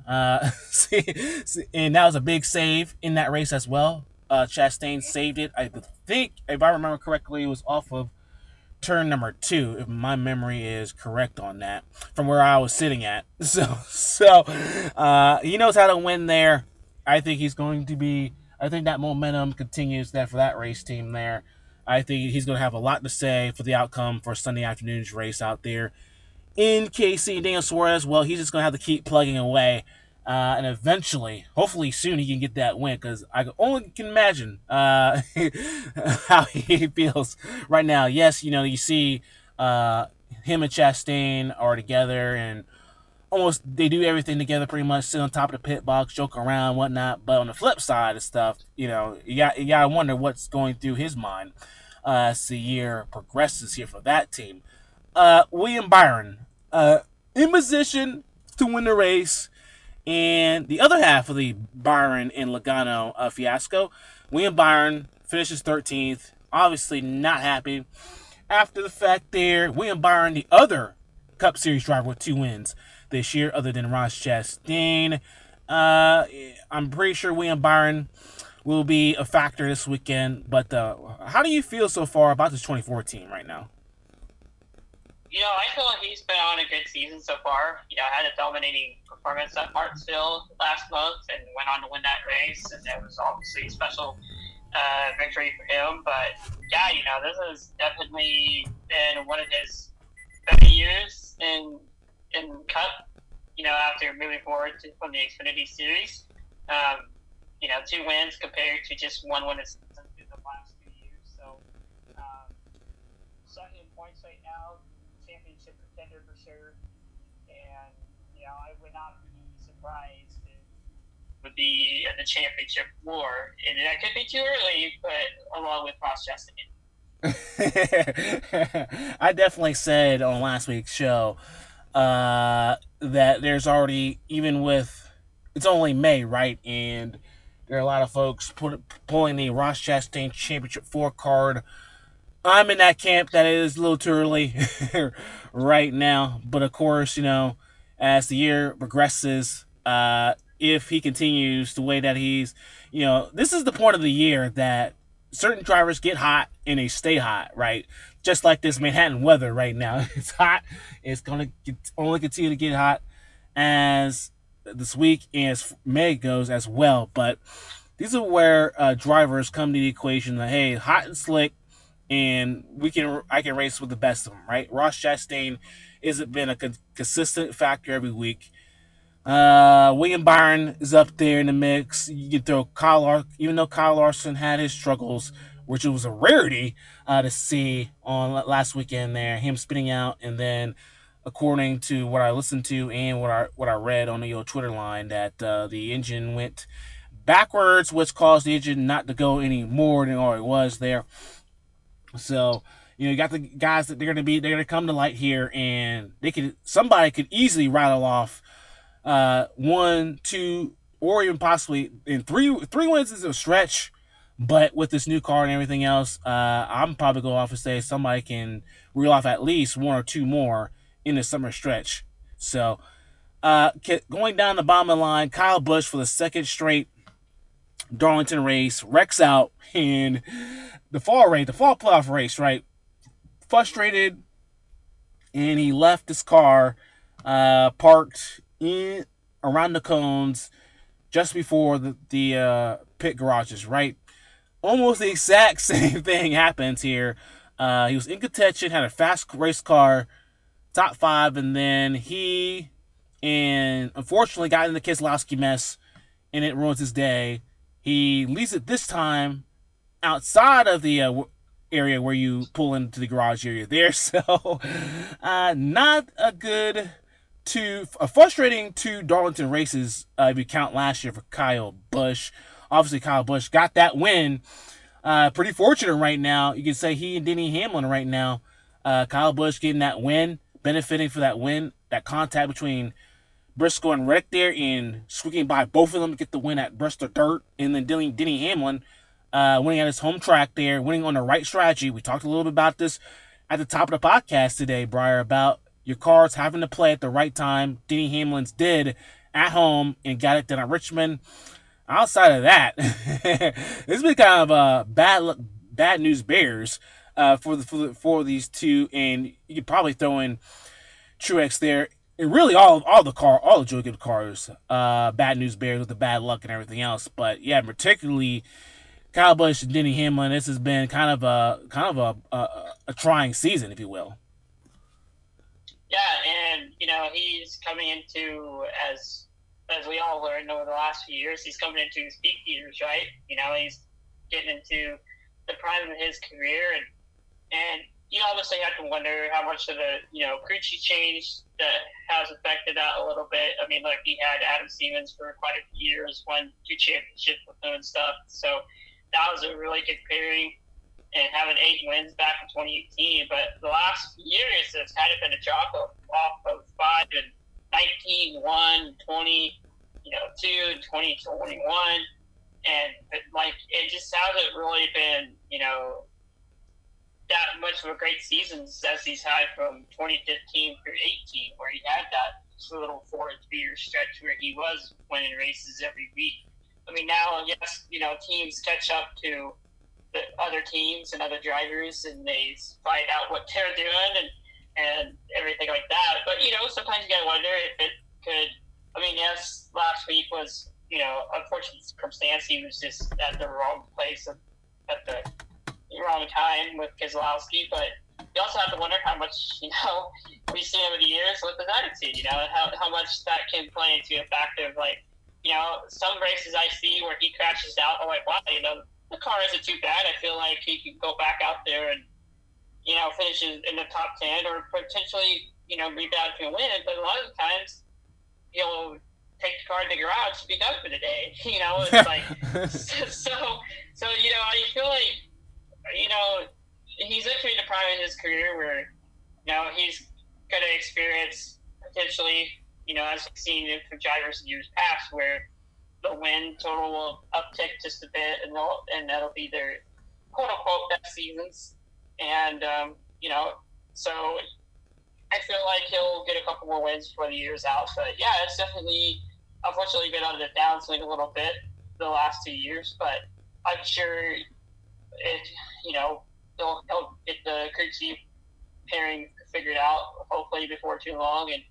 And that was a big save in that race as well. Chastain saved it. I think, if I remember correctly, it was off of turn number 2, if my memory is correct on that, from where I was sitting at. So he knows how to win there. I think he's going to be. I think that momentum continues there for that race team there. I think he's going to have a lot to say for the outcome for Sunday afternoon's race out there. In KC, Daniel Suarez, well, he's just going to have to keep plugging away. And eventually, hopefully soon, he can get that win, because I only can imagine how he feels right now. Yes, you see him and Chastain are together, and almost they do everything together pretty much, sit on top of the pit box, joke around, whatnot. But on the flip side of stuff, you got to wonder what's going through his mind as the year progresses here for that team. William Byron, in position to win the race. And the other half of the Byron and Logano fiasco, William Byron finishes 13th. Obviously not happy. After the fact there, William Byron, the other Cup Series driver with 2 wins this year, other than Ross Chastain. I'm pretty sure William Byron will be a factor this weekend. But how do you feel so far about this 2014 right now? I feel like he's been on a good season so far. Had a dominating performance at Martinsville last month and went on to win that race, and it was obviously a special victory for him. But this has definitely been one of his better years in Cup. After moving forward from the Xfinity Series, 2 wins compared to just 1 win in the last 2 years. So, second in points right now. Championship contender for sure, and I would not be surprised if it would be in the championship war, and that could be too early, but along with Ross Chastain. I definitely said on last week's show that there's already, even with, it's only May, right, and there are a lot of folks pulling the Ross Chastain Championship 4 card. I'm in that camp that it is a little too early right now. But, of course, as the year progresses, if he continues the way that he's, this is the point of the year that certain drivers get hot and they stay hot, right? Just like this Manhattan weather right now. It's hot. It's going to only continue to get hot as this week and as May goes as well. But these are where drivers come to the equation that, hey, hot and slick, and I can race with the best of them, right? Ross Chastain hasn't been a consistent factor every week. William Byron is up there in the mix. You can throw Kyle Larson, even though Kyle Larson had his struggles, which it was a rarity to see on last weekend there, him spinning out, and then according to what I listened to and what I read on the Twitter line, that the engine went backwards, which caused the engine not to go any more than all it was there. So, you got the guys that they're gonna come to light here, and somebody could easily rattle off 1, 2, or even possibly in three wins is a stretch. But with this new car and everything else, I'm probably going off and say somebody can reel off at least one or two more in the summer stretch. So, going down the bottom of the line, Kyle Busch for the second straight Darlington race, wrecks out in the fall playoff race, right? Frustrated, and he left his car parked in around the cones just before the pit garages, right? Almost the exact same thing happens here. He was in contention, had a fast race car, top 5, and then he unfortunately got in the Keselowski mess, and it ruins his day. He leaves it this time outside of the area where you pull into the garage area there. So, not a frustrating 2 Darlington races if you count last year for Kyle Busch. Obviously, Kyle Busch got that win. Pretty fortunate right now. You can say he and Denny Hamlin right now. Kyle Busch getting that win, benefiting for that win, that contact between Briscoe and Reddick there, and squeaking by both of them to get the win at Bristol Dirt, and then Denny Hamlin winning at his home track there, winning on the right strategy. We talked a little bit about this at the top of the podcast today, Briar, about your cars having to play at the right time. Denny Hamlin's did at home and got it done at Richmond. Outside of that, it's been kind of bad news bears for these two, and you could probably throw in Truex there. And really, all the Joey Gibbs cars, bad news bears with the bad luck and everything else. But yeah, particularly Kyle Busch and Denny Hamlin. This has been kind of a trying season, if you will. Yeah, and he's coming into as we all learned over the last few years, he's coming into his peak years, right? He's getting into the prime of his career, and you obviously have to wonder how much of the crew chief change that has affected that a little bit. I mean, like, he had Adam Stevens for quite a few years, won 2 championships with him and stuff. So that was a really good pairing, and having 8 wins back in 2018. But the last few years, it's kind of been a drop off of 5 and 19, 1, 20, 2, 2021. And it just hasn't really been, that much of a great season as he's had from 2015 through 18, where he had that little 4-year stretch where he was winning races every week. I mean, now, yes, teams catch up to the other teams and other drivers, and they find out what they're doing and everything like that. But, sometimes you got to wonder if it could, yes, last week was, unfortunate circumstance. He was just at the wrong place at the wrong time with Keselowski, but you also have to wonder how much, we've seen over the years with his attitude, how much that can play into a factor of, some races I see where he crashes out, I'm like, wow, the car isn't too bad. I feel like he could go back out there and, finish in the top 10 or potentially, rebound to a win. But a lot of the times, he'll take the car to the garage to be done for the day. It's like, so, I feel like, he's entering the prime of his career where, he's going to experience potentially, as we've seen from drivers in years past, where the win total will uptick just a bit, and that'll be their quote-unquote best seasons. And, so I feel like he'll get a couple more wins before the year's out. But, yeah, it's definitely, unfortunately, been on the downswing a little bit the last 2 years. But I'm sure he'll get the crew chief pairing figured out, hopefully before too long, and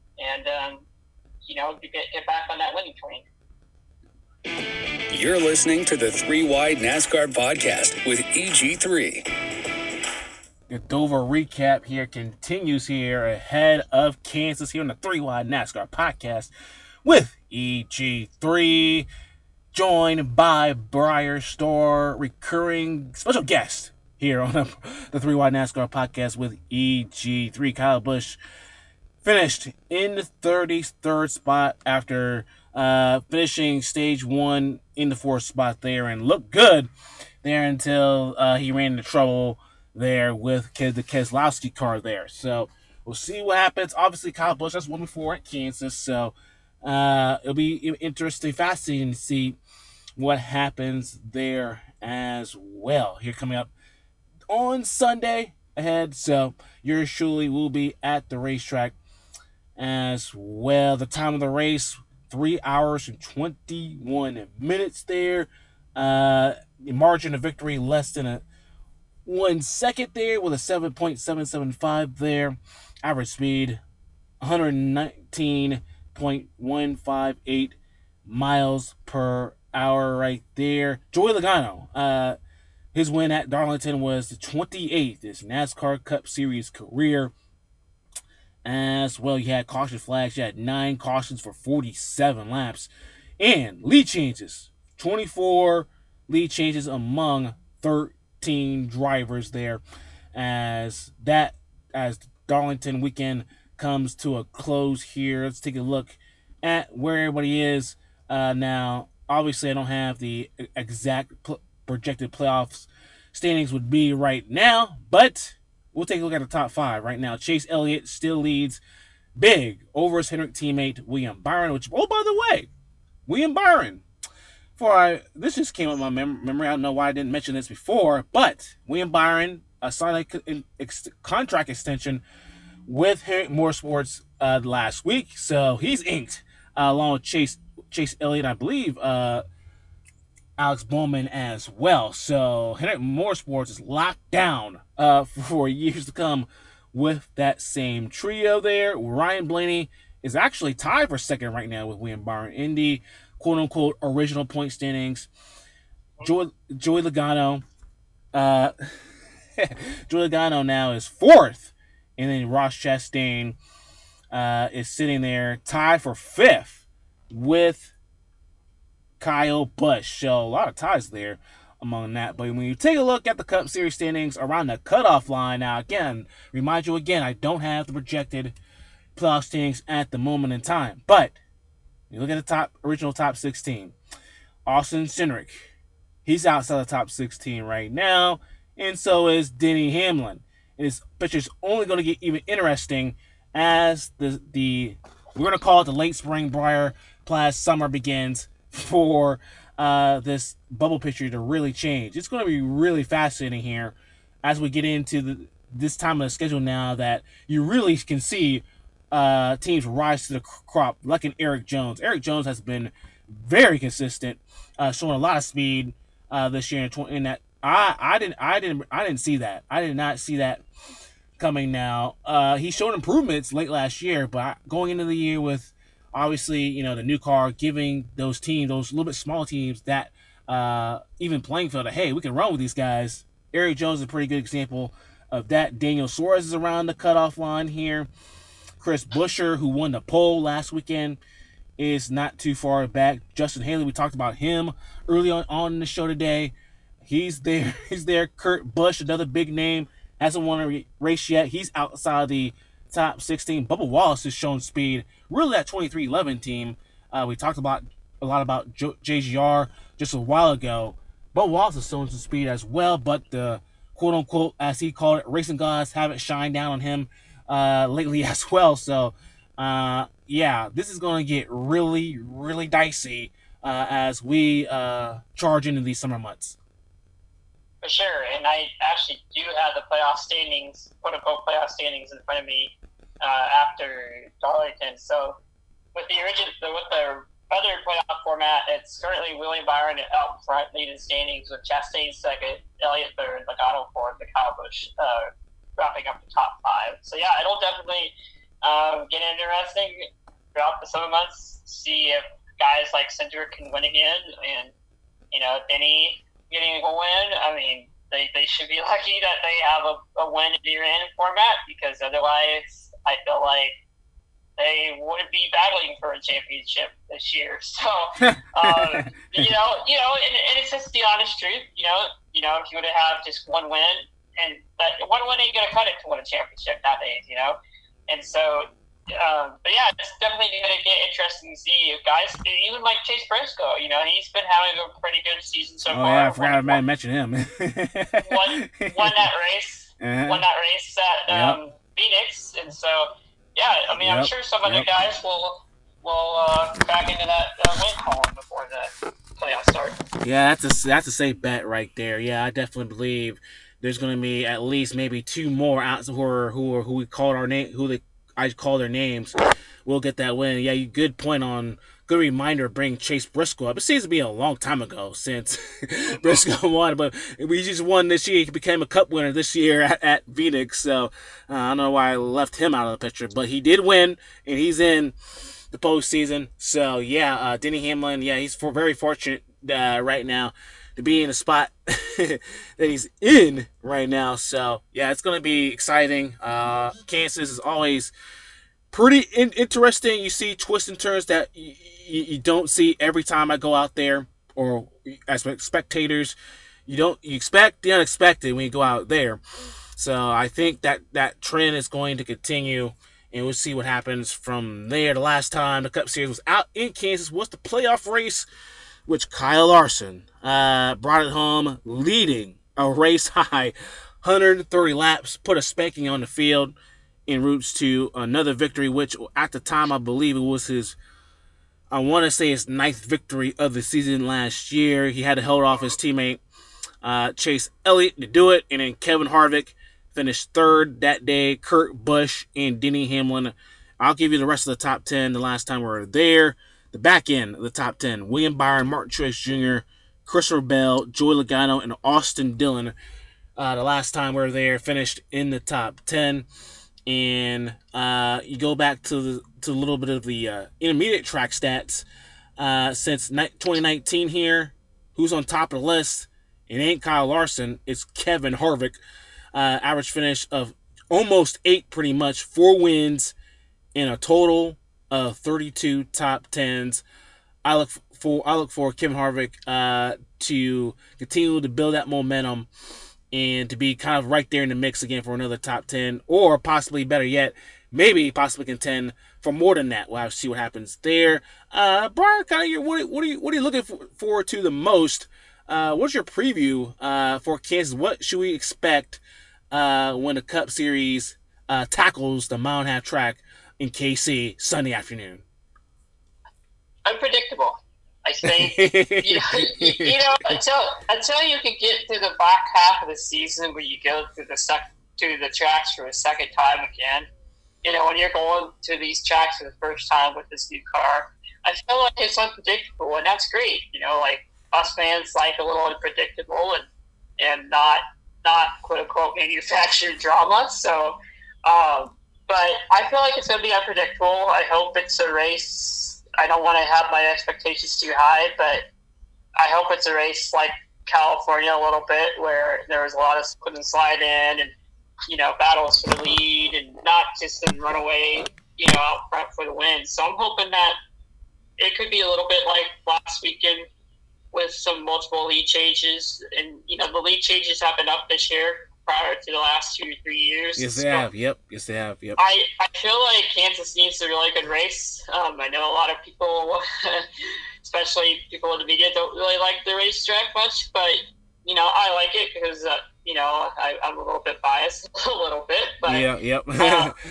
get back on that winning train. You're listening to the 3 Wide NASCAR Podcast with EG3. The Dover recap here continues here ahead of Kansas here on the 3 Wide NASCAR Podcast with EG3, joined by Briar Store, recurring special guest here on the 3 Wide NASCAR Podcast with EG3. Kyle Busch finished in the 33rd spot after finishing stage 1 in the 4th spot there, and looked good there until he ran into trouble there with the Keselowski car there. So we'll see what happens. Obviously, Kyle Busch has won before at Kansas, so It'll be interesting, fascinating to see what happens there as well. Here coming up on Sunday ahead, so yours truly will be at the racetrack as well. The time of the race, 3 hours and 21 minutes there. Margin of victory less than a 1 second there with a 7.775 there. Average speed 119.158 miles per hour right there. Joey Logano, his win at Darlington was the 28th his NASCAR Cup Series career. As well, you had caution flags. You had 9 cautions for 47 laps. And lead changes. 24 lead changes among 13 drivers there. As Darlington weekend comes to a close here. Let's take a look at where everybody is now. Obviously, I don't have the exact projected playoffs standings would be right now, but we'll take a look at the top 5 right now. Chase Elliott still leads big over his Hendrick teammate William Byron, which, oh, by the way, William Byron, this just came up in my memory. I don't know why I didn't mention this before, but William Byron signed a contract extension with Hendrick Motorsports last week, so he's inked along with Chase Elliott, I believe, Alex Bowman as well. So Hendrick Motorsports is locked down for years to come with that same trio there. Ryan Blaney is actually tied for second right now with William Byron in the quote-unquote original point standings. Joey Logano, Joey Logano now is 4th, and then Ross Chastain is sitting there tied for 5th with Kyle Busch. So a lot of ties there among that. But when you take a look at the Cup Series standings around the cutoff line, now again, remind you again, I don't have the projected playoff standings at the moment in time. But you look at the original top 16. Austin Cindric, he's outside the top 16 right now, and so is Denny Hamlin. And this picture's only going to get even interesting as the we're going to call it the late spring Briar Plaz summer begins for this bubble picture to really change. It's going to be really fascinating here as we get into this time of the schedule now that you really can see teams rise to the crop, like in Eric Jones. Eric Jones has been very consistent, showing a lot of speed this year. In that, I didn't see that. I did not see that coming. Now he showed improvements late last year, but going into the year with obviously the new car, giving those teams, those little bit small teams, that even playing field. Hey, we can run with these guys. Eric Jones is a pretty good example of that. Daniel Suarez is around the cutoff line here. Chris Buescher, who won the pole last weekend, is not too far back. Justin Haley, we talked about him early on in the show today. He's there. He's there. Kurt Busch, another big name, hasn't won a race yet. He's outside the top 16. Bubba Wallace has shown speed. Really, that 2311 team. We talked a lot about JGR just a while ago. Bubba Wallace has shown some speed as well, but the quote-unquote, as he called it, racing gods haven't shined down on him lately as well. So, yeah, this is going to get really, really dicey as we charge into these summer months. For sure, and I actually do have the playoff standings, quote-unquote playoff standings in front of me after Darlington. So with the other playoff format, it's currently William Byron out front leading standings with Chastain second, Elliott third, Logano fourth, and Kyle Busch wrapping up the top 5. So yeah, it'll definitely get interesting throughout the summer months. See if guys like Cindric can win again, and Denny getting a win. I mean, they should be lucky that they have a win in the year-end format, because otherwise I feel like they wouldn't be battling for a championship this year. So, and it's just the honest truth. If you would have just one win, and that one win ain't gonna cut it to win a championship nowadays. And so, but yeah, it's definitely gonna get interesting to see if guys, even like Chase Briscoe. He's been having a pretty good season so far. Oh yeah, I forgot to mention him. won that race. Won that race at Phoenix, and so. Yeah, I mean, I'm sure some other guys will we'll back into that win column before the playoffs start. Yeah, that's a safe bet right there. Yeah, I definitely believe there's going to be at least maybe two more out who we called our name I call their names. We'll get that win. Yeah, good point on. Good reminder of bringing Chase Briscoe up. It seems to be a long time ago since Briscoe won, but we just won this year. He became a Cup winner this year at Phoenix, so I don't know why I left him out of the picture, but he did win, and he's in the postseason. So yeah, Denny Hamlin, yeah, he's very fortunate right now to be in the spot that he's in right now. So yeah, it's gonna be exciting. Kansas is always pretty interesting. You see twists and turns that you don't see every time I go out there, or as spectators, you expect the unexpected when you go out there. So I think that trend is going to continue, and we'll see what happens from there. The last time the Cup Series was out in Kansas was the playoff race, which Kyle Larson brought it home, leading a race high 130 laps, put a spanking on the field en route to another victory, which at the time I believe it was I want to say his ninth victory of the season last year. He had to hold off his teammate Chase Elliott to do it, and then Kevin Harvick finished third that day. Kurt Busch and Denny Hamlin. I'll give you the rest of the top 10 the last time we were there. The back end of the top 10, William Byron, Martin Truex Jr., Christopher Bell, Joey Logano, and Austin Dillon. The last time we were there, finished in the top 10. And you go back to a little bit of the intermediate track stats since 2019 here. Who's on top of the list? It ain't Kyle Larson. It's Kevin Harvick. Average finish of almost 8, pretty much. 4 wins in a total of 32 top 10s. I look for Kevin Harvick to continue to build that momentum and to be kind of right there in the mix again for another top 10, or possibly better yet, maybe possibly contend for more than that. We'll have to see what happens there. Brian, kind of, what are you looking forward to the most? What's your preview for Kansas? What should we expect when the Cup Series tackles the Mile High track in KC Sunday afternoon? Unpredictable. I think until you can get to the back half of the season where you go through the tracks for a second time again. When you're going to these tracks for the first time with this new car, I feel like it's unpredictable, and that's great. Like us fans like a little unpredictable and not quote unquote manufactured drama. So, but I feel like it's going to be unpredictable. I hope it's a race. I don't want to have my expectations too high, but I hope it's a race like California a little bit, where there was a lot of slip and slide in, and battles for the lead, and not just a runaway, out front for the win. So I'm hoping that it could be a little bit like last weekend with some multiple lead changes, and the lead changes have been up this year prior to the last 2 or 3 years. Yes, they have. Yep. Yes, they have. Yep. I feel like Kansas needs a really good race. I know a lot of people, especially people in the media, don't really like the racetrack much, but I like it because I'm a little bit biased, a little bit. But yeah, yep. but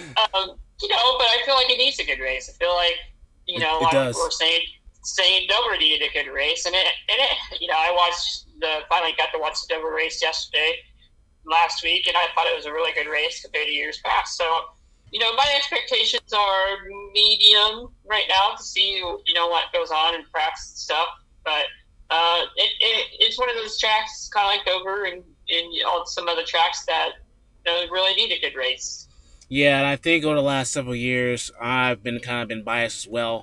I feel like it needs a good race. I feel like a lot of people are saying Dover needed a good race, and I finally got to watch the Dover race last week, and I thought it was a really good race compared to years past. So, my expectations are medium right now to see, what goes on in practice and stuff. But it's one of those tracks, kind of like Dover and some other tracks that really need a good race. Yeah, and I think over the last several years, I've been biased as well.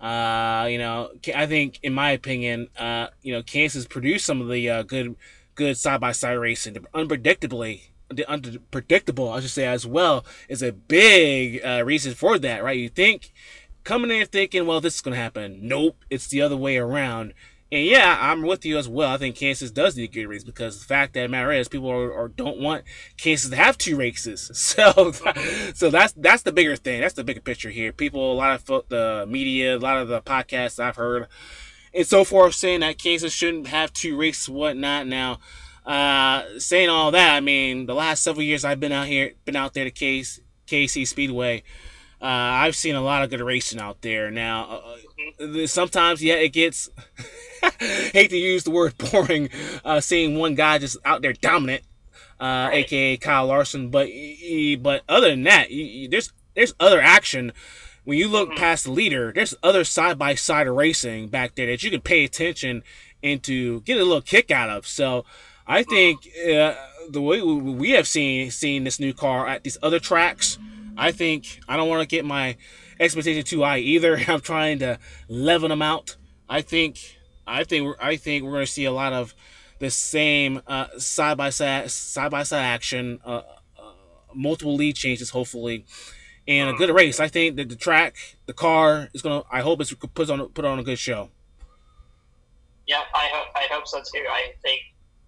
I think, in my opinion, Kansas produced some of the good side-by-side racing. The unpredictable, I should say, as well, is a big reason for that, right? You think, coming in thinking, well, this is going to happen. Nope, it's the other way around. And yeah, I'm with you as well. I think Kansas does need a good race, because the fact that the matter is, people don't want Kansas to have 2 races. So that's the bigger thing. That's the bigger picture here. People, a lot of the media, a lot of the podcasts I've heard, and so forth, saying that Kansas shouldn't have 2 races, whatnot. Now, saying all that, I mean, the last several years I've been out there to KC Speedway, I've seen a lot of good racing out there. Now, sometimes, yeah, it gets, hate to use the word boring, seeing one guy just out there dominant, aka Kyle Larson. But other than that, there's other action. When you look past the leader, there's other side by side racing back there that you can pay attention and to get a little kick out of. So I think the way we have seen this new car at these other tracks, I think I don't want to get my expectations too high either. I'm trying to level them out. I think we're going to see a lot of the same side by side action, multiple lead changes hopefully, and a good race. I think that the track, the car is going to. I hope it's put on a good show. Yeah, I hope so too. I think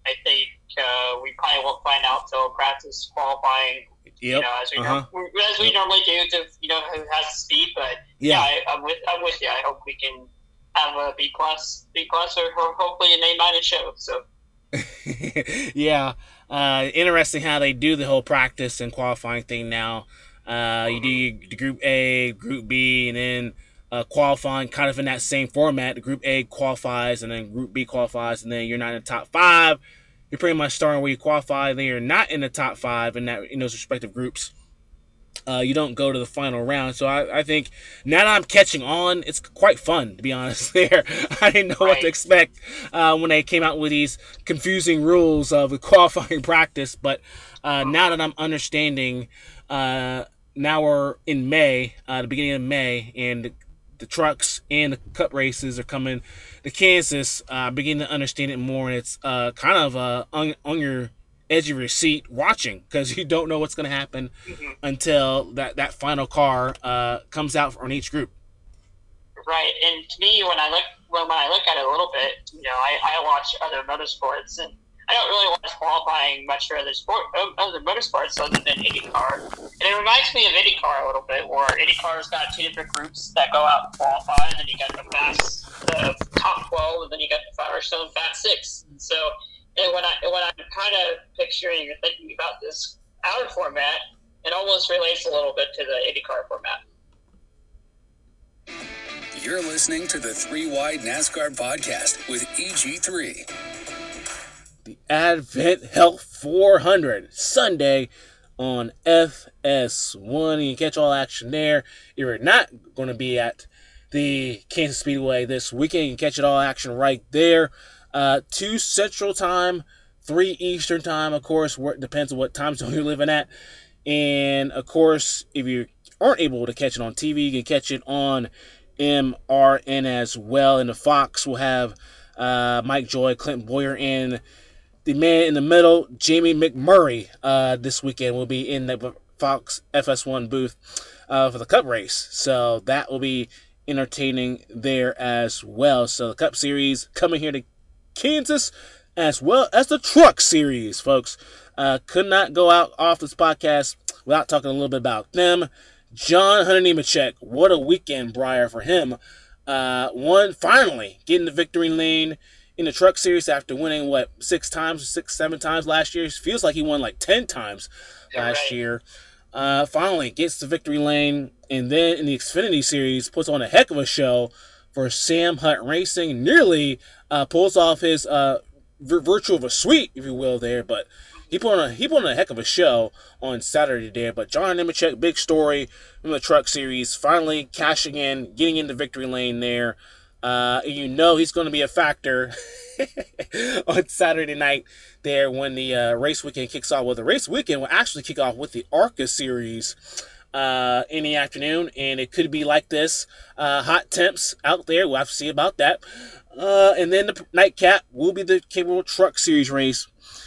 we probably won't find out till practice qualifying. Yep. You know, as we normally do to who has the speed. But yeah, I'm with you. I hope we can have a B plus, or hopefully an A- show. So. Yeah, interesting how they do the whole practice and qualifying thing now. You do the Group A, Group B, and then qualifying kind of in that same format. The Group A qualifies, and then Group B qualifies, and then you're not in the top 5. You're pretty much starting where you qualify. Then you're not in the top 5 in those respective groups. You don't go to the final round. So I think now that I'm catching on, it's quite fun, to be honest there. I didn't know what to expect when they came out with these confusing rules of the qualifying practice. But now that I'm understanding, now we're in May, the beginning of May, and the trucks and the cup races are coming to Kansas. Beginning to understand it more, and it's kind of on your edge of your seat watching, because you don't know what's going to happen until that final car comes out on each group. Right, and to me, when I look at it a little bit, I watch other motorsports, and I don't really watch qualifying much for other motorsports other than IndyCar. And it reminds me of IndyCar a little bit, where IndyCar's got 2 different groups that go out and qualify, and then you got the top 12, and then you got the Firestone Fast 6. And so, and when I'm kind of picturing or thinking about this outer format, it almost relates a little bit to the IndyCar format. You're listening to the 3 Wide NASCAR podcast with EG3. The Advent Health 400 Sunday on FS1. You can catch all action there. If you're not going to be at the Kansas Speedway this weekend, you can catch it all action right there. 2 Central Time, 3 Eastern Time, of course. Depends on what time zone you're living at. And, of course, if you aren't able to catch it on TV, you can catch it on MRN as well. And the Fox will have Mike Joy, Clint Boyer, and the man in the middle, Jamie McMurray, this weekend will be in the Fox FS1 booth for the Cup race. So that will be entertaining there as well. So the Cup Series coming here to Kansas, as well as the Truck Series, folks. Could not go out off this podcast without talking a little bit about them. John Hunter Nemechek, what a weekend, Briar, for him. Finally getting the victory lane in the Truck Series after winning, 7 times last year. It feels like he won like 10 times last year. Finally gets the victory lane, and then in the Xfinity Series puts on a heck of a show for Sam Hunt Racing. Nearly pulls off his virtue of a sweep, if you will, there, but he put on a heck of a show on Saturday there. But John Nemechek, big story from the Truck Series, finally cashing in, getting into victory lane there. He's going to be a factor on Saturday night there when the race weekend kicks off. Well, the race weekend will actually kick off with the ARCA Series in the afternoon, and it could be like this. Hot temps out there. We'll have to see about that. And then the nightcap will be the Cable Truck Series race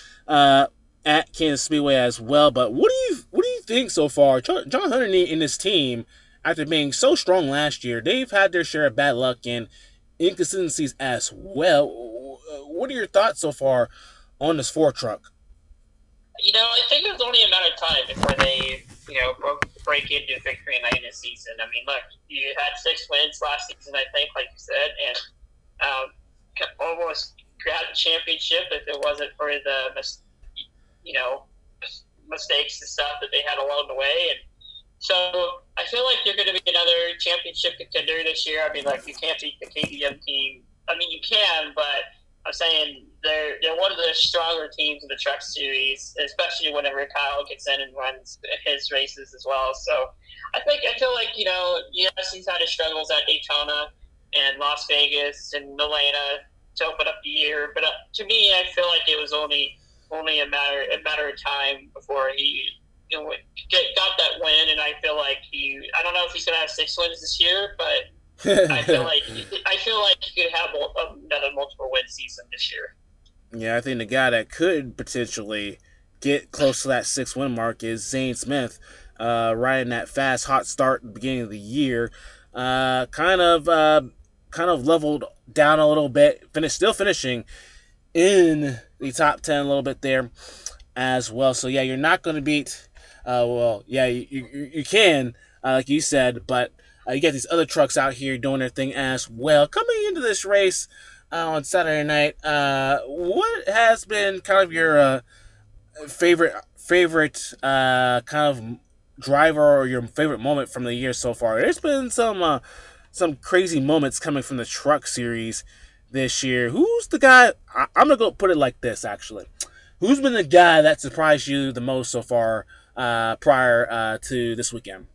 at Kansas Speedway as well. But what do you think so far? John Hunter and his team, after being so strong last year, they've had their share of bad luck and inconsistencies as well. What are your thoughts so far on this Ford truck? I think it was only a matter of time before they, break into victory lane this season. I mean, look, you had 6 wins last season, I think, like you said, and almost grabbed the championship if it wasn't for the, mistakes and stuff that they had along the way. And So I feel like they're going to be another championship contender this year. I mean, like, you can't beat the KTM team. I mean, you can, but I'm saying they're one of the stronger teams in the Truck Series, especially whenever Kyle gets in and runs his races as well. So I feel like, yes, he's had his struggles at Daytona and Las Vegas and Atlanta to open up the year, but to me, I feel like it was only a matter of time before he got that win, and I feel like I don't know if he's gonna have 6 wins this year, but I feel like he could have another multiple win season this year. Yeah, I think the guy that could potentially get close to that 6-win mark is Zane Smith, riding that fast, hot start at the beginning of the year. Kind of leveled down a little bit, still finishing in the top 10 a little bit there as well. So yeah, you're not going to beat. You can, like you said, but you get these other trucks out here doing their thing as well. Coming into this race on Saturday night, what has been kind of your favorite kind of driver or your favorite moment from the year so far? There's been some crazy moments coming from the Truck Series this year. Who's the guy? I'm gonna go put it like this. Actually, who's been the guy that surprised you the most so far prior to this weekend?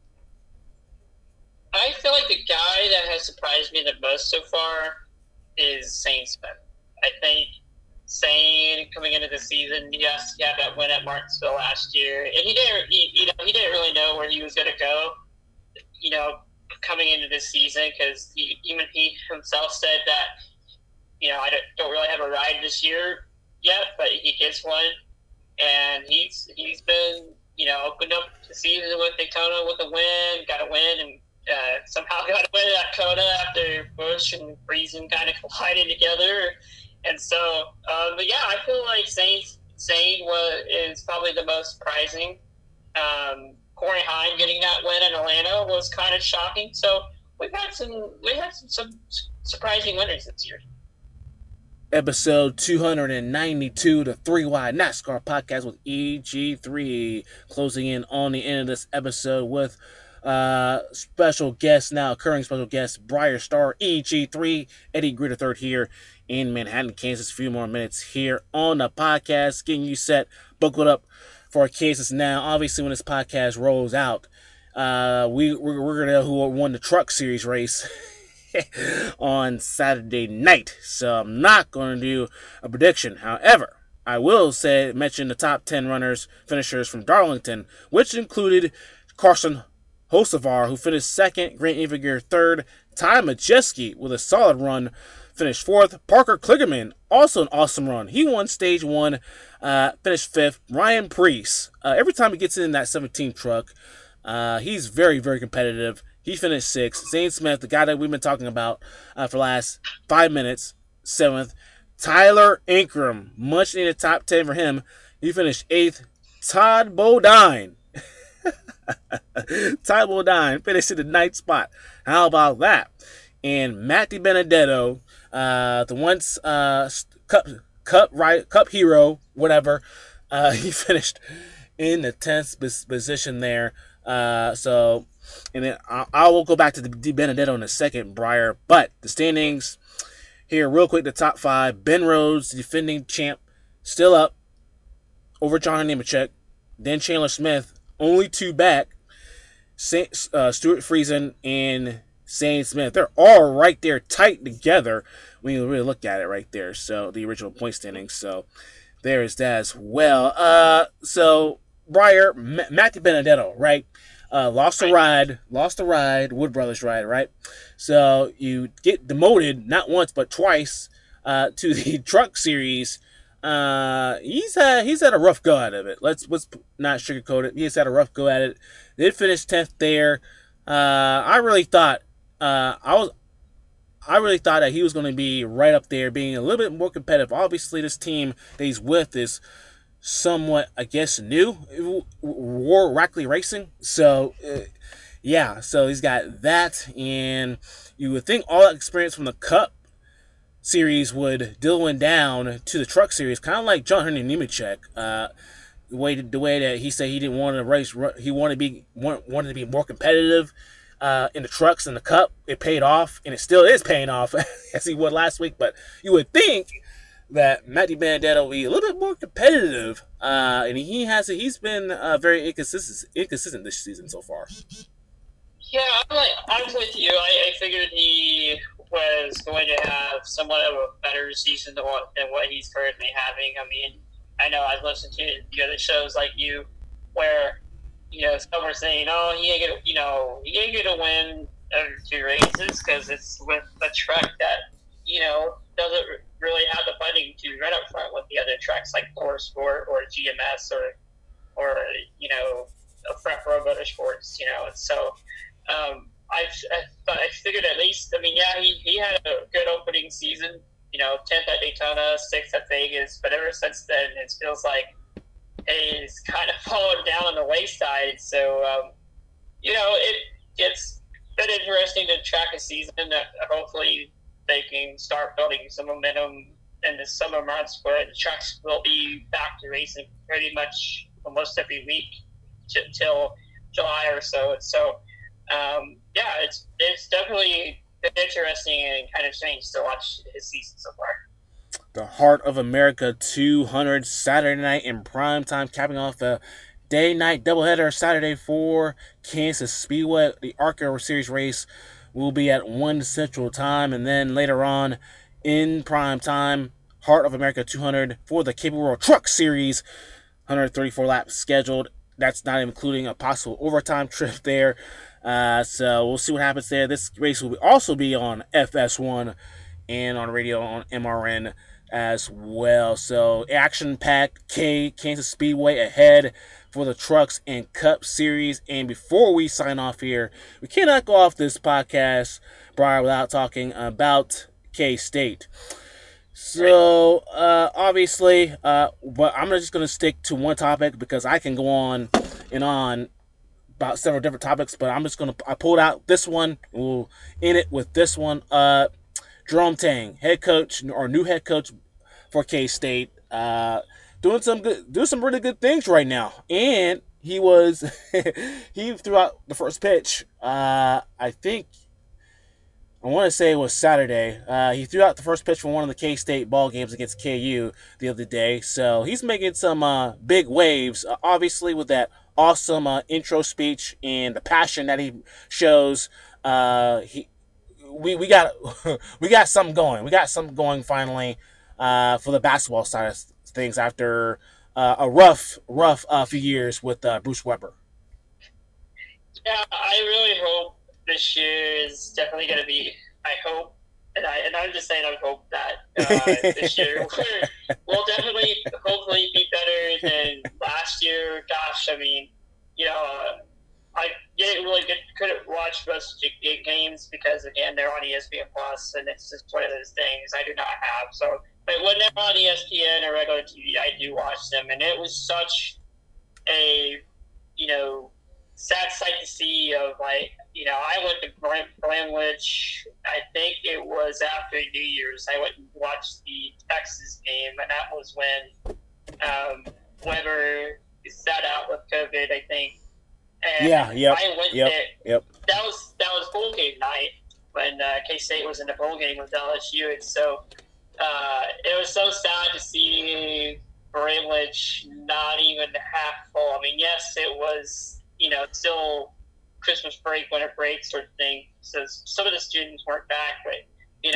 I feel like the guy that has surprised me the most so far is Zane Smith. I think Zane coming into the season, yes, he had that win at Martinsville last year, and he didn't really know where he was going to go. Coming into this season, because even he himself said that I don't really have a ride this year yet, but he gets one, and he's been opened up the season with Daytona with a win, got a win, and somehow got a win at Kona after Busch and Friesen kind of collided together. And so, but yeah, I feel like Zane is probably the most surprising. Corey Heim getting that win in Atlanta was kind of shocking. So we had some surprising winners this year. Episode 292, the 3Y NASCAR podcast with EG3, closing in on the end of this episode with occurring special guest Briar Star EG3 Eddie Gritter III here in Manhattan, Kansas. A few more minutes here on the podcast, getting you set, buckled up for Kansas now. Obviously, when this podcast rolls out, we're gonna know who won the Truck Series race on Saturday night. So I'm not going to do a prediction. However, I will mention the top 10 finishers from Darlington, which included Carson Hocevar, who finished second, Grant Evinger third, Ty Majeski with a solid run finished fourth, Parker Kligerman, also an awesome run. He won stage one, finished fifth. Ryan Preece, every time he gets in that 17 truck, he's very, very competitive. He finished sixth. Zane Smith, the guy that we've been talking about for the last 5 minutes, seventh. Tyler Ankrum, much needed top 10 for him. He finished eighth. Todd Bodine. Todd Bodine finished in the ninth spot. How about that? And Matt DiBenedetto, the once cup hero, whatever, he finished in the 10th position there. And then I will go back to the DiBenedetto in a second, Briar. But the standings here, real quick, the top five. Ben Rhodes, defending champ, still up over John Nemechek. Then Chandler Smith, only two back. Stuart Friesen and Zane Smith. They're all right there, tight together when you really look at it right there. So the original point standings. So there is that as well. So Briar, Matthew Benedetto, right? Lost the ride, Wood Brothers ride, right? So you get demoted not once but twice to the Truck Series. He's had a rough go out of it. Let's not sugarcoat it. He's had a rough go at it. Did finish 10th there. I really thought that he was going to be right up there, being a little bit more competitive. Obviously, this team that he's with is somewhat, I guess, new. War Rackley Racing. So, so he's got that, and you would think all that experience from the Cup Series would dilling down to the Truck Series, kind of like John Henry Nemechek. the way that he said he didn't want to race, he wanted to be more competitive in the trucks and the cup. It paid off, and it still is paying off as he would last week. But you would think that Matty Benedetto will be a little bit more competitive, and he's been very inconsistent this season so far. Yeah, I'm with you. I figured he was going to have somewhat of a better season than what he's currently having. I mean, I know I've listened to the other shows like you, where some are saying, "Oh, he ain't gonna win every 2 races because it's with a truck that doesn't really have the funding to run up front with the other trucks like Thor Sport or GMS or a Front Row Motorsports, so." I figured at least. I mean, yeah, he had a good opening season. 10th at Daytona, 6th at Vegas, but ever since then, it feels like he's kind of fallen down on the wayside. So, it's been interesting to track a season. Hopefully, they can start building some momentum in the summer months where the trucks will be back to racing pretty much almost every week till July or so. And so. It's definitely been interesting and kind of strange to watch his season so far. The Heart of America 200 Saturday night in prime time, capping off the day-night doubleheader Saturday for Kansas Speedway. The ARCA Series race will be at 1 Central Time, and then later on in prime time, Heart of America 200 for the Cape World Truck Series, 134 laps scheduled. That's not including a possible overtime trip there. So we'll see what happens there. This race will also be on FS1 and on radio on MRN as well. So action-packed Kansas Speedway ahead for the Trucks and Cup Series. And before we sign off here, we cannot go off this podcast, Brian, without talking about K-State. So, obviously, but I'm just going to stick to one topic because I can go on and on about several different topics, but I pulled out this one. We'll end it with this one. Jerome Tang, head coach or new head coach for K-State, doing some really good things right now. And he threw out the first pitch. I want to say it was Saturday. He threw out the first pitch for one of the K-State ball games against KU the other day. So he's making some big waves, obviously with that awesome intro speech and the passion that he shows. We got we got something going. We got something going finally for the basketball side of things after a rough few years with Bruce Weber. Yeah, I really hope this year is definitely going to be. I hope, and I'm just saying, I hope that this year will definitely, hopefully, be better than last year. Gosh, I mean, I couldn't watch most of the games because again they're on ESPN Plus, and it's just one of those things I do not have. So, but when they're on ESPN or regular TV, I do watch them, and it was such a sad sight to see of I went to Glenwood. I think it was after New Year's. I went and watched the Texas game, and that was when Weber sat out with COVID, I think. And I went there. Yep. That was bowl game night when K-State was in the bowl game with LSU, and so it was so sad to see Greenwich not even half full. I mean, yes, it was still Christmas break, winter break sort of thing. So some of the students weren't back, but it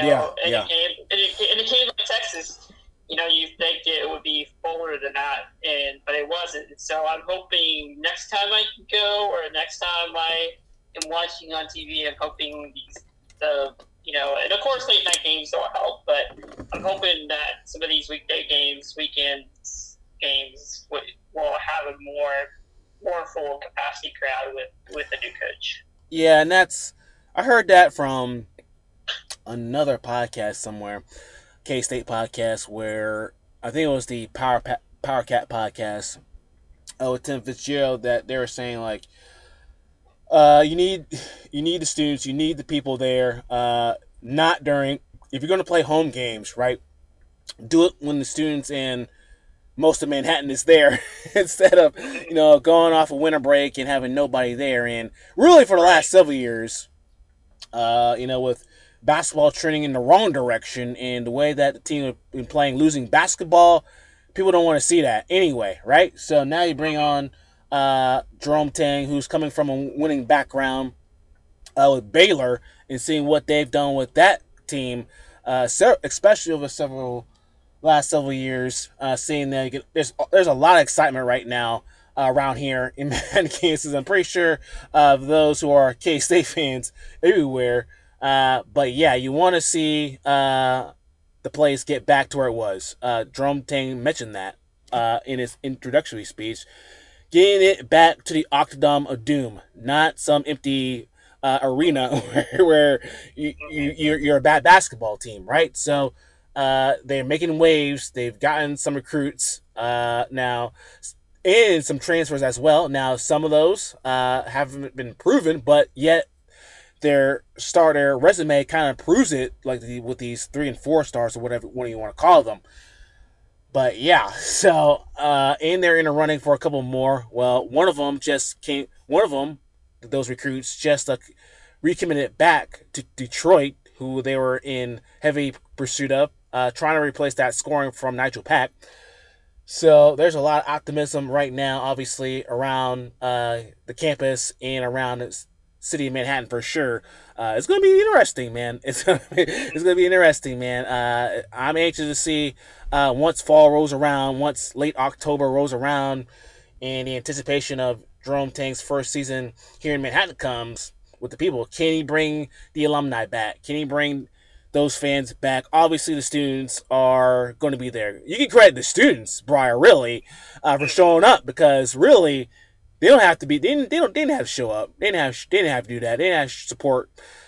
came like Texas. You think it would be fuller than that, but it wasn't. So I'm hoping next time I can go, or next time I am watching on TV, I'm hoping and of course late night games don't help, but I'm hoping that some of these weekday games, weekends games will have a more full capacity crowd with a new coach. Yeah, and I heard that from another podcast somewhere, K-State podcast, where I think it was the Power Cat podcast with Tim Fitzgerald, that they were saying you need the students, you need the people there, not during, if you're going to play home games, right, do it when the students and most of Manhattan is there instead of, going off a winter break and having nobody there. And really for the last several years, with basketball trending in the wrong direction and the way that the team have been playing, losing basketball, people don't want to see that anyway, right? So now you bring on Jerome Tang, who's coming from a winning background with Baylor, and seeing what they've done with that team, especially over last several years, seeing that there's a lot of excitement right now around here in Kansas. I'm pretty sure of those who are K-State fans everywhere. But yeah, you want to see the place get back to where it was. Jerome Tang mentioned that in his introductory speech, getting it back to the Octodome of Doom, not some empty arena where you're a bad basketball team, right? So they're making waves. They've gotten some recruits now, and some transfers as well. Now, some of those haven't been proven, but yet their resume kind of proves it, like with these 3 and 4 stars or whatever you want to call them. But yeah, so and they're in the running for a couple more. Well, one of them, those recruits, just recommitted back to Detroit, who they were in heavy pursuit of, trying to replace that scoring from Nigel Pack. So there's a lot of optimism right now, obviously, around the campus and around the city of Manhattan for sure. It's going to be interesting, man. It's going to be interesting, man. I'm anxious to see once fall rolls around, once late October rolls around, and the anticipation of Jerome Tang's first season here in Manhattan comes with the people. Can he bring the alumni back? Can he bring those fans back? Obviously, the students are going to be there. You can credit the students, Briar, really, for showing up, because really they don't have to be. They didn't have to show up. They didn't have to do that. They didn't have to support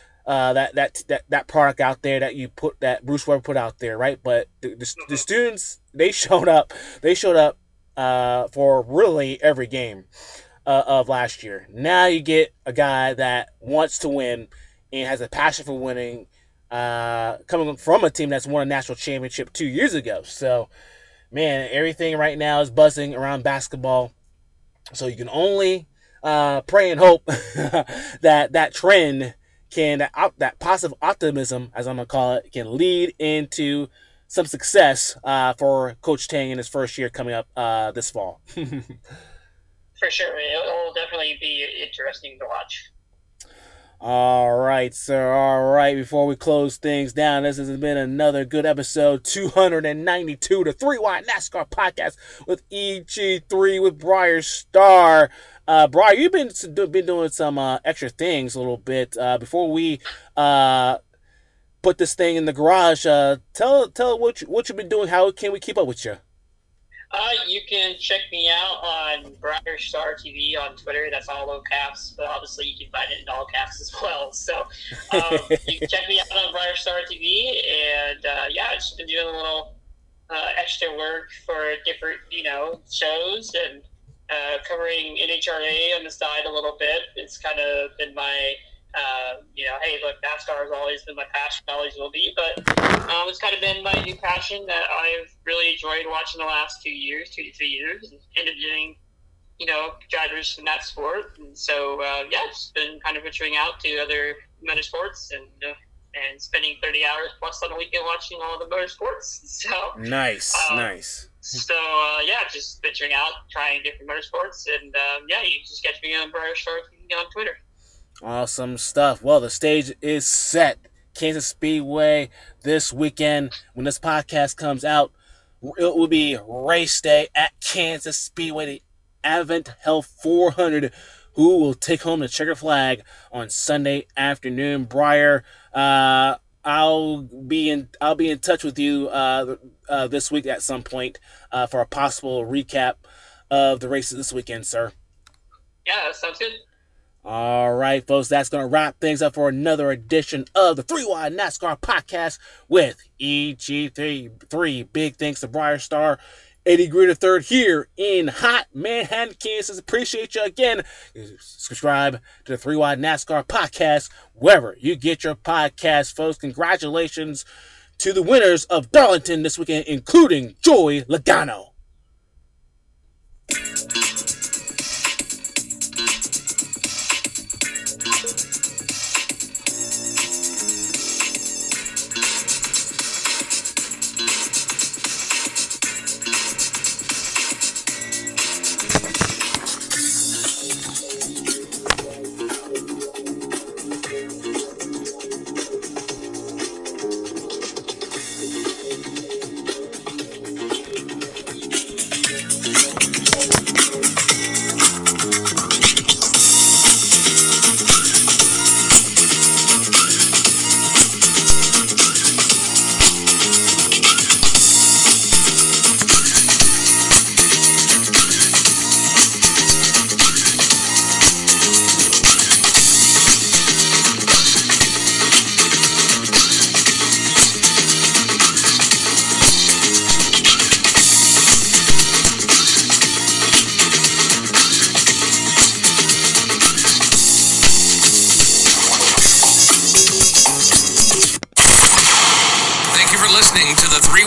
that product out there that Bruce Weber put out there, right? But the students, they showed up. They showed up for really every game of last year. Now you get a guy that wants to win and has a passion for winning, coming from a team that's won a national championship 2 years ago. So, man, everything right now is buzzing around basketball. So you can only pray and hope that trend that positive optimism, as I'm gonna call it, can lead into some success for Coach Tang in his first year coming up this fall. For sure, it'll definitely be interesting to watch. All right, sir. All right. Before we close things down, this has been another good episode, 292, the 3 Wide NASCAR podcast with EG3 with Briar Star. Briar, you've been doing some extra things a little bit before we put this thing in the garage. Tell what you've been doing. How can we keep up with you? You can check me out on Briar Star TV on Twitter. That's all low caps, but obviously you can find it in all caps as well. So you can check me out on Briar Star TV, and I've just been doing a little extra work for different shows and covering NHRA on the side a little bit. It's kind of been my hey, look, NASCAR has always been my passion, always will be, but it's kind of been my new passion that I've really enjoyed watching the last 2 to 3 years, and interviewing, drivers in that sport. And so, it's been kind of venturing out to other motorsports and spending 30 hours plus on a weekend watching all the motorsports. So nice. So, just venturing out, trying different motorsports, and you can just catch me on Briar Star on Twitter. Awesome stuff. Well, the stage is set. Kansas Speedway this weekend. When this podcast comes out, it will be race day at Kansas Speedway, the Advent Health 400, who will take home the checker flag on Sunday afternoon. Briar, I'll be in touch with you this week at some point for a possible recap of the races this weekend, sir. Yeah, that sounds good. All right, folks, that's going to wrap things up for another edition of the 3 Wide NASCAR podcast with EG3. Big thanks to Briar Star, Eddie Greer III here in hot Manhattan, Kansas. Appreciate you again. Subscribe to the 3 Wide NASCAR podcast wherever you get your podcast, folks. Congratulations to the winners of Darlington this weekend, including Joey Logano.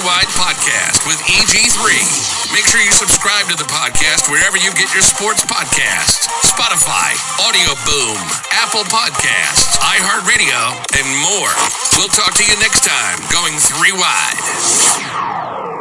Wide Podcast with EG3. Make sure you subscribe to the podcast wherever you get your sports podcasts. Spotify, Audio Boom, Apple Podcasts, iHeartRadio, and more. We'll talk to you next time, going 3 wide.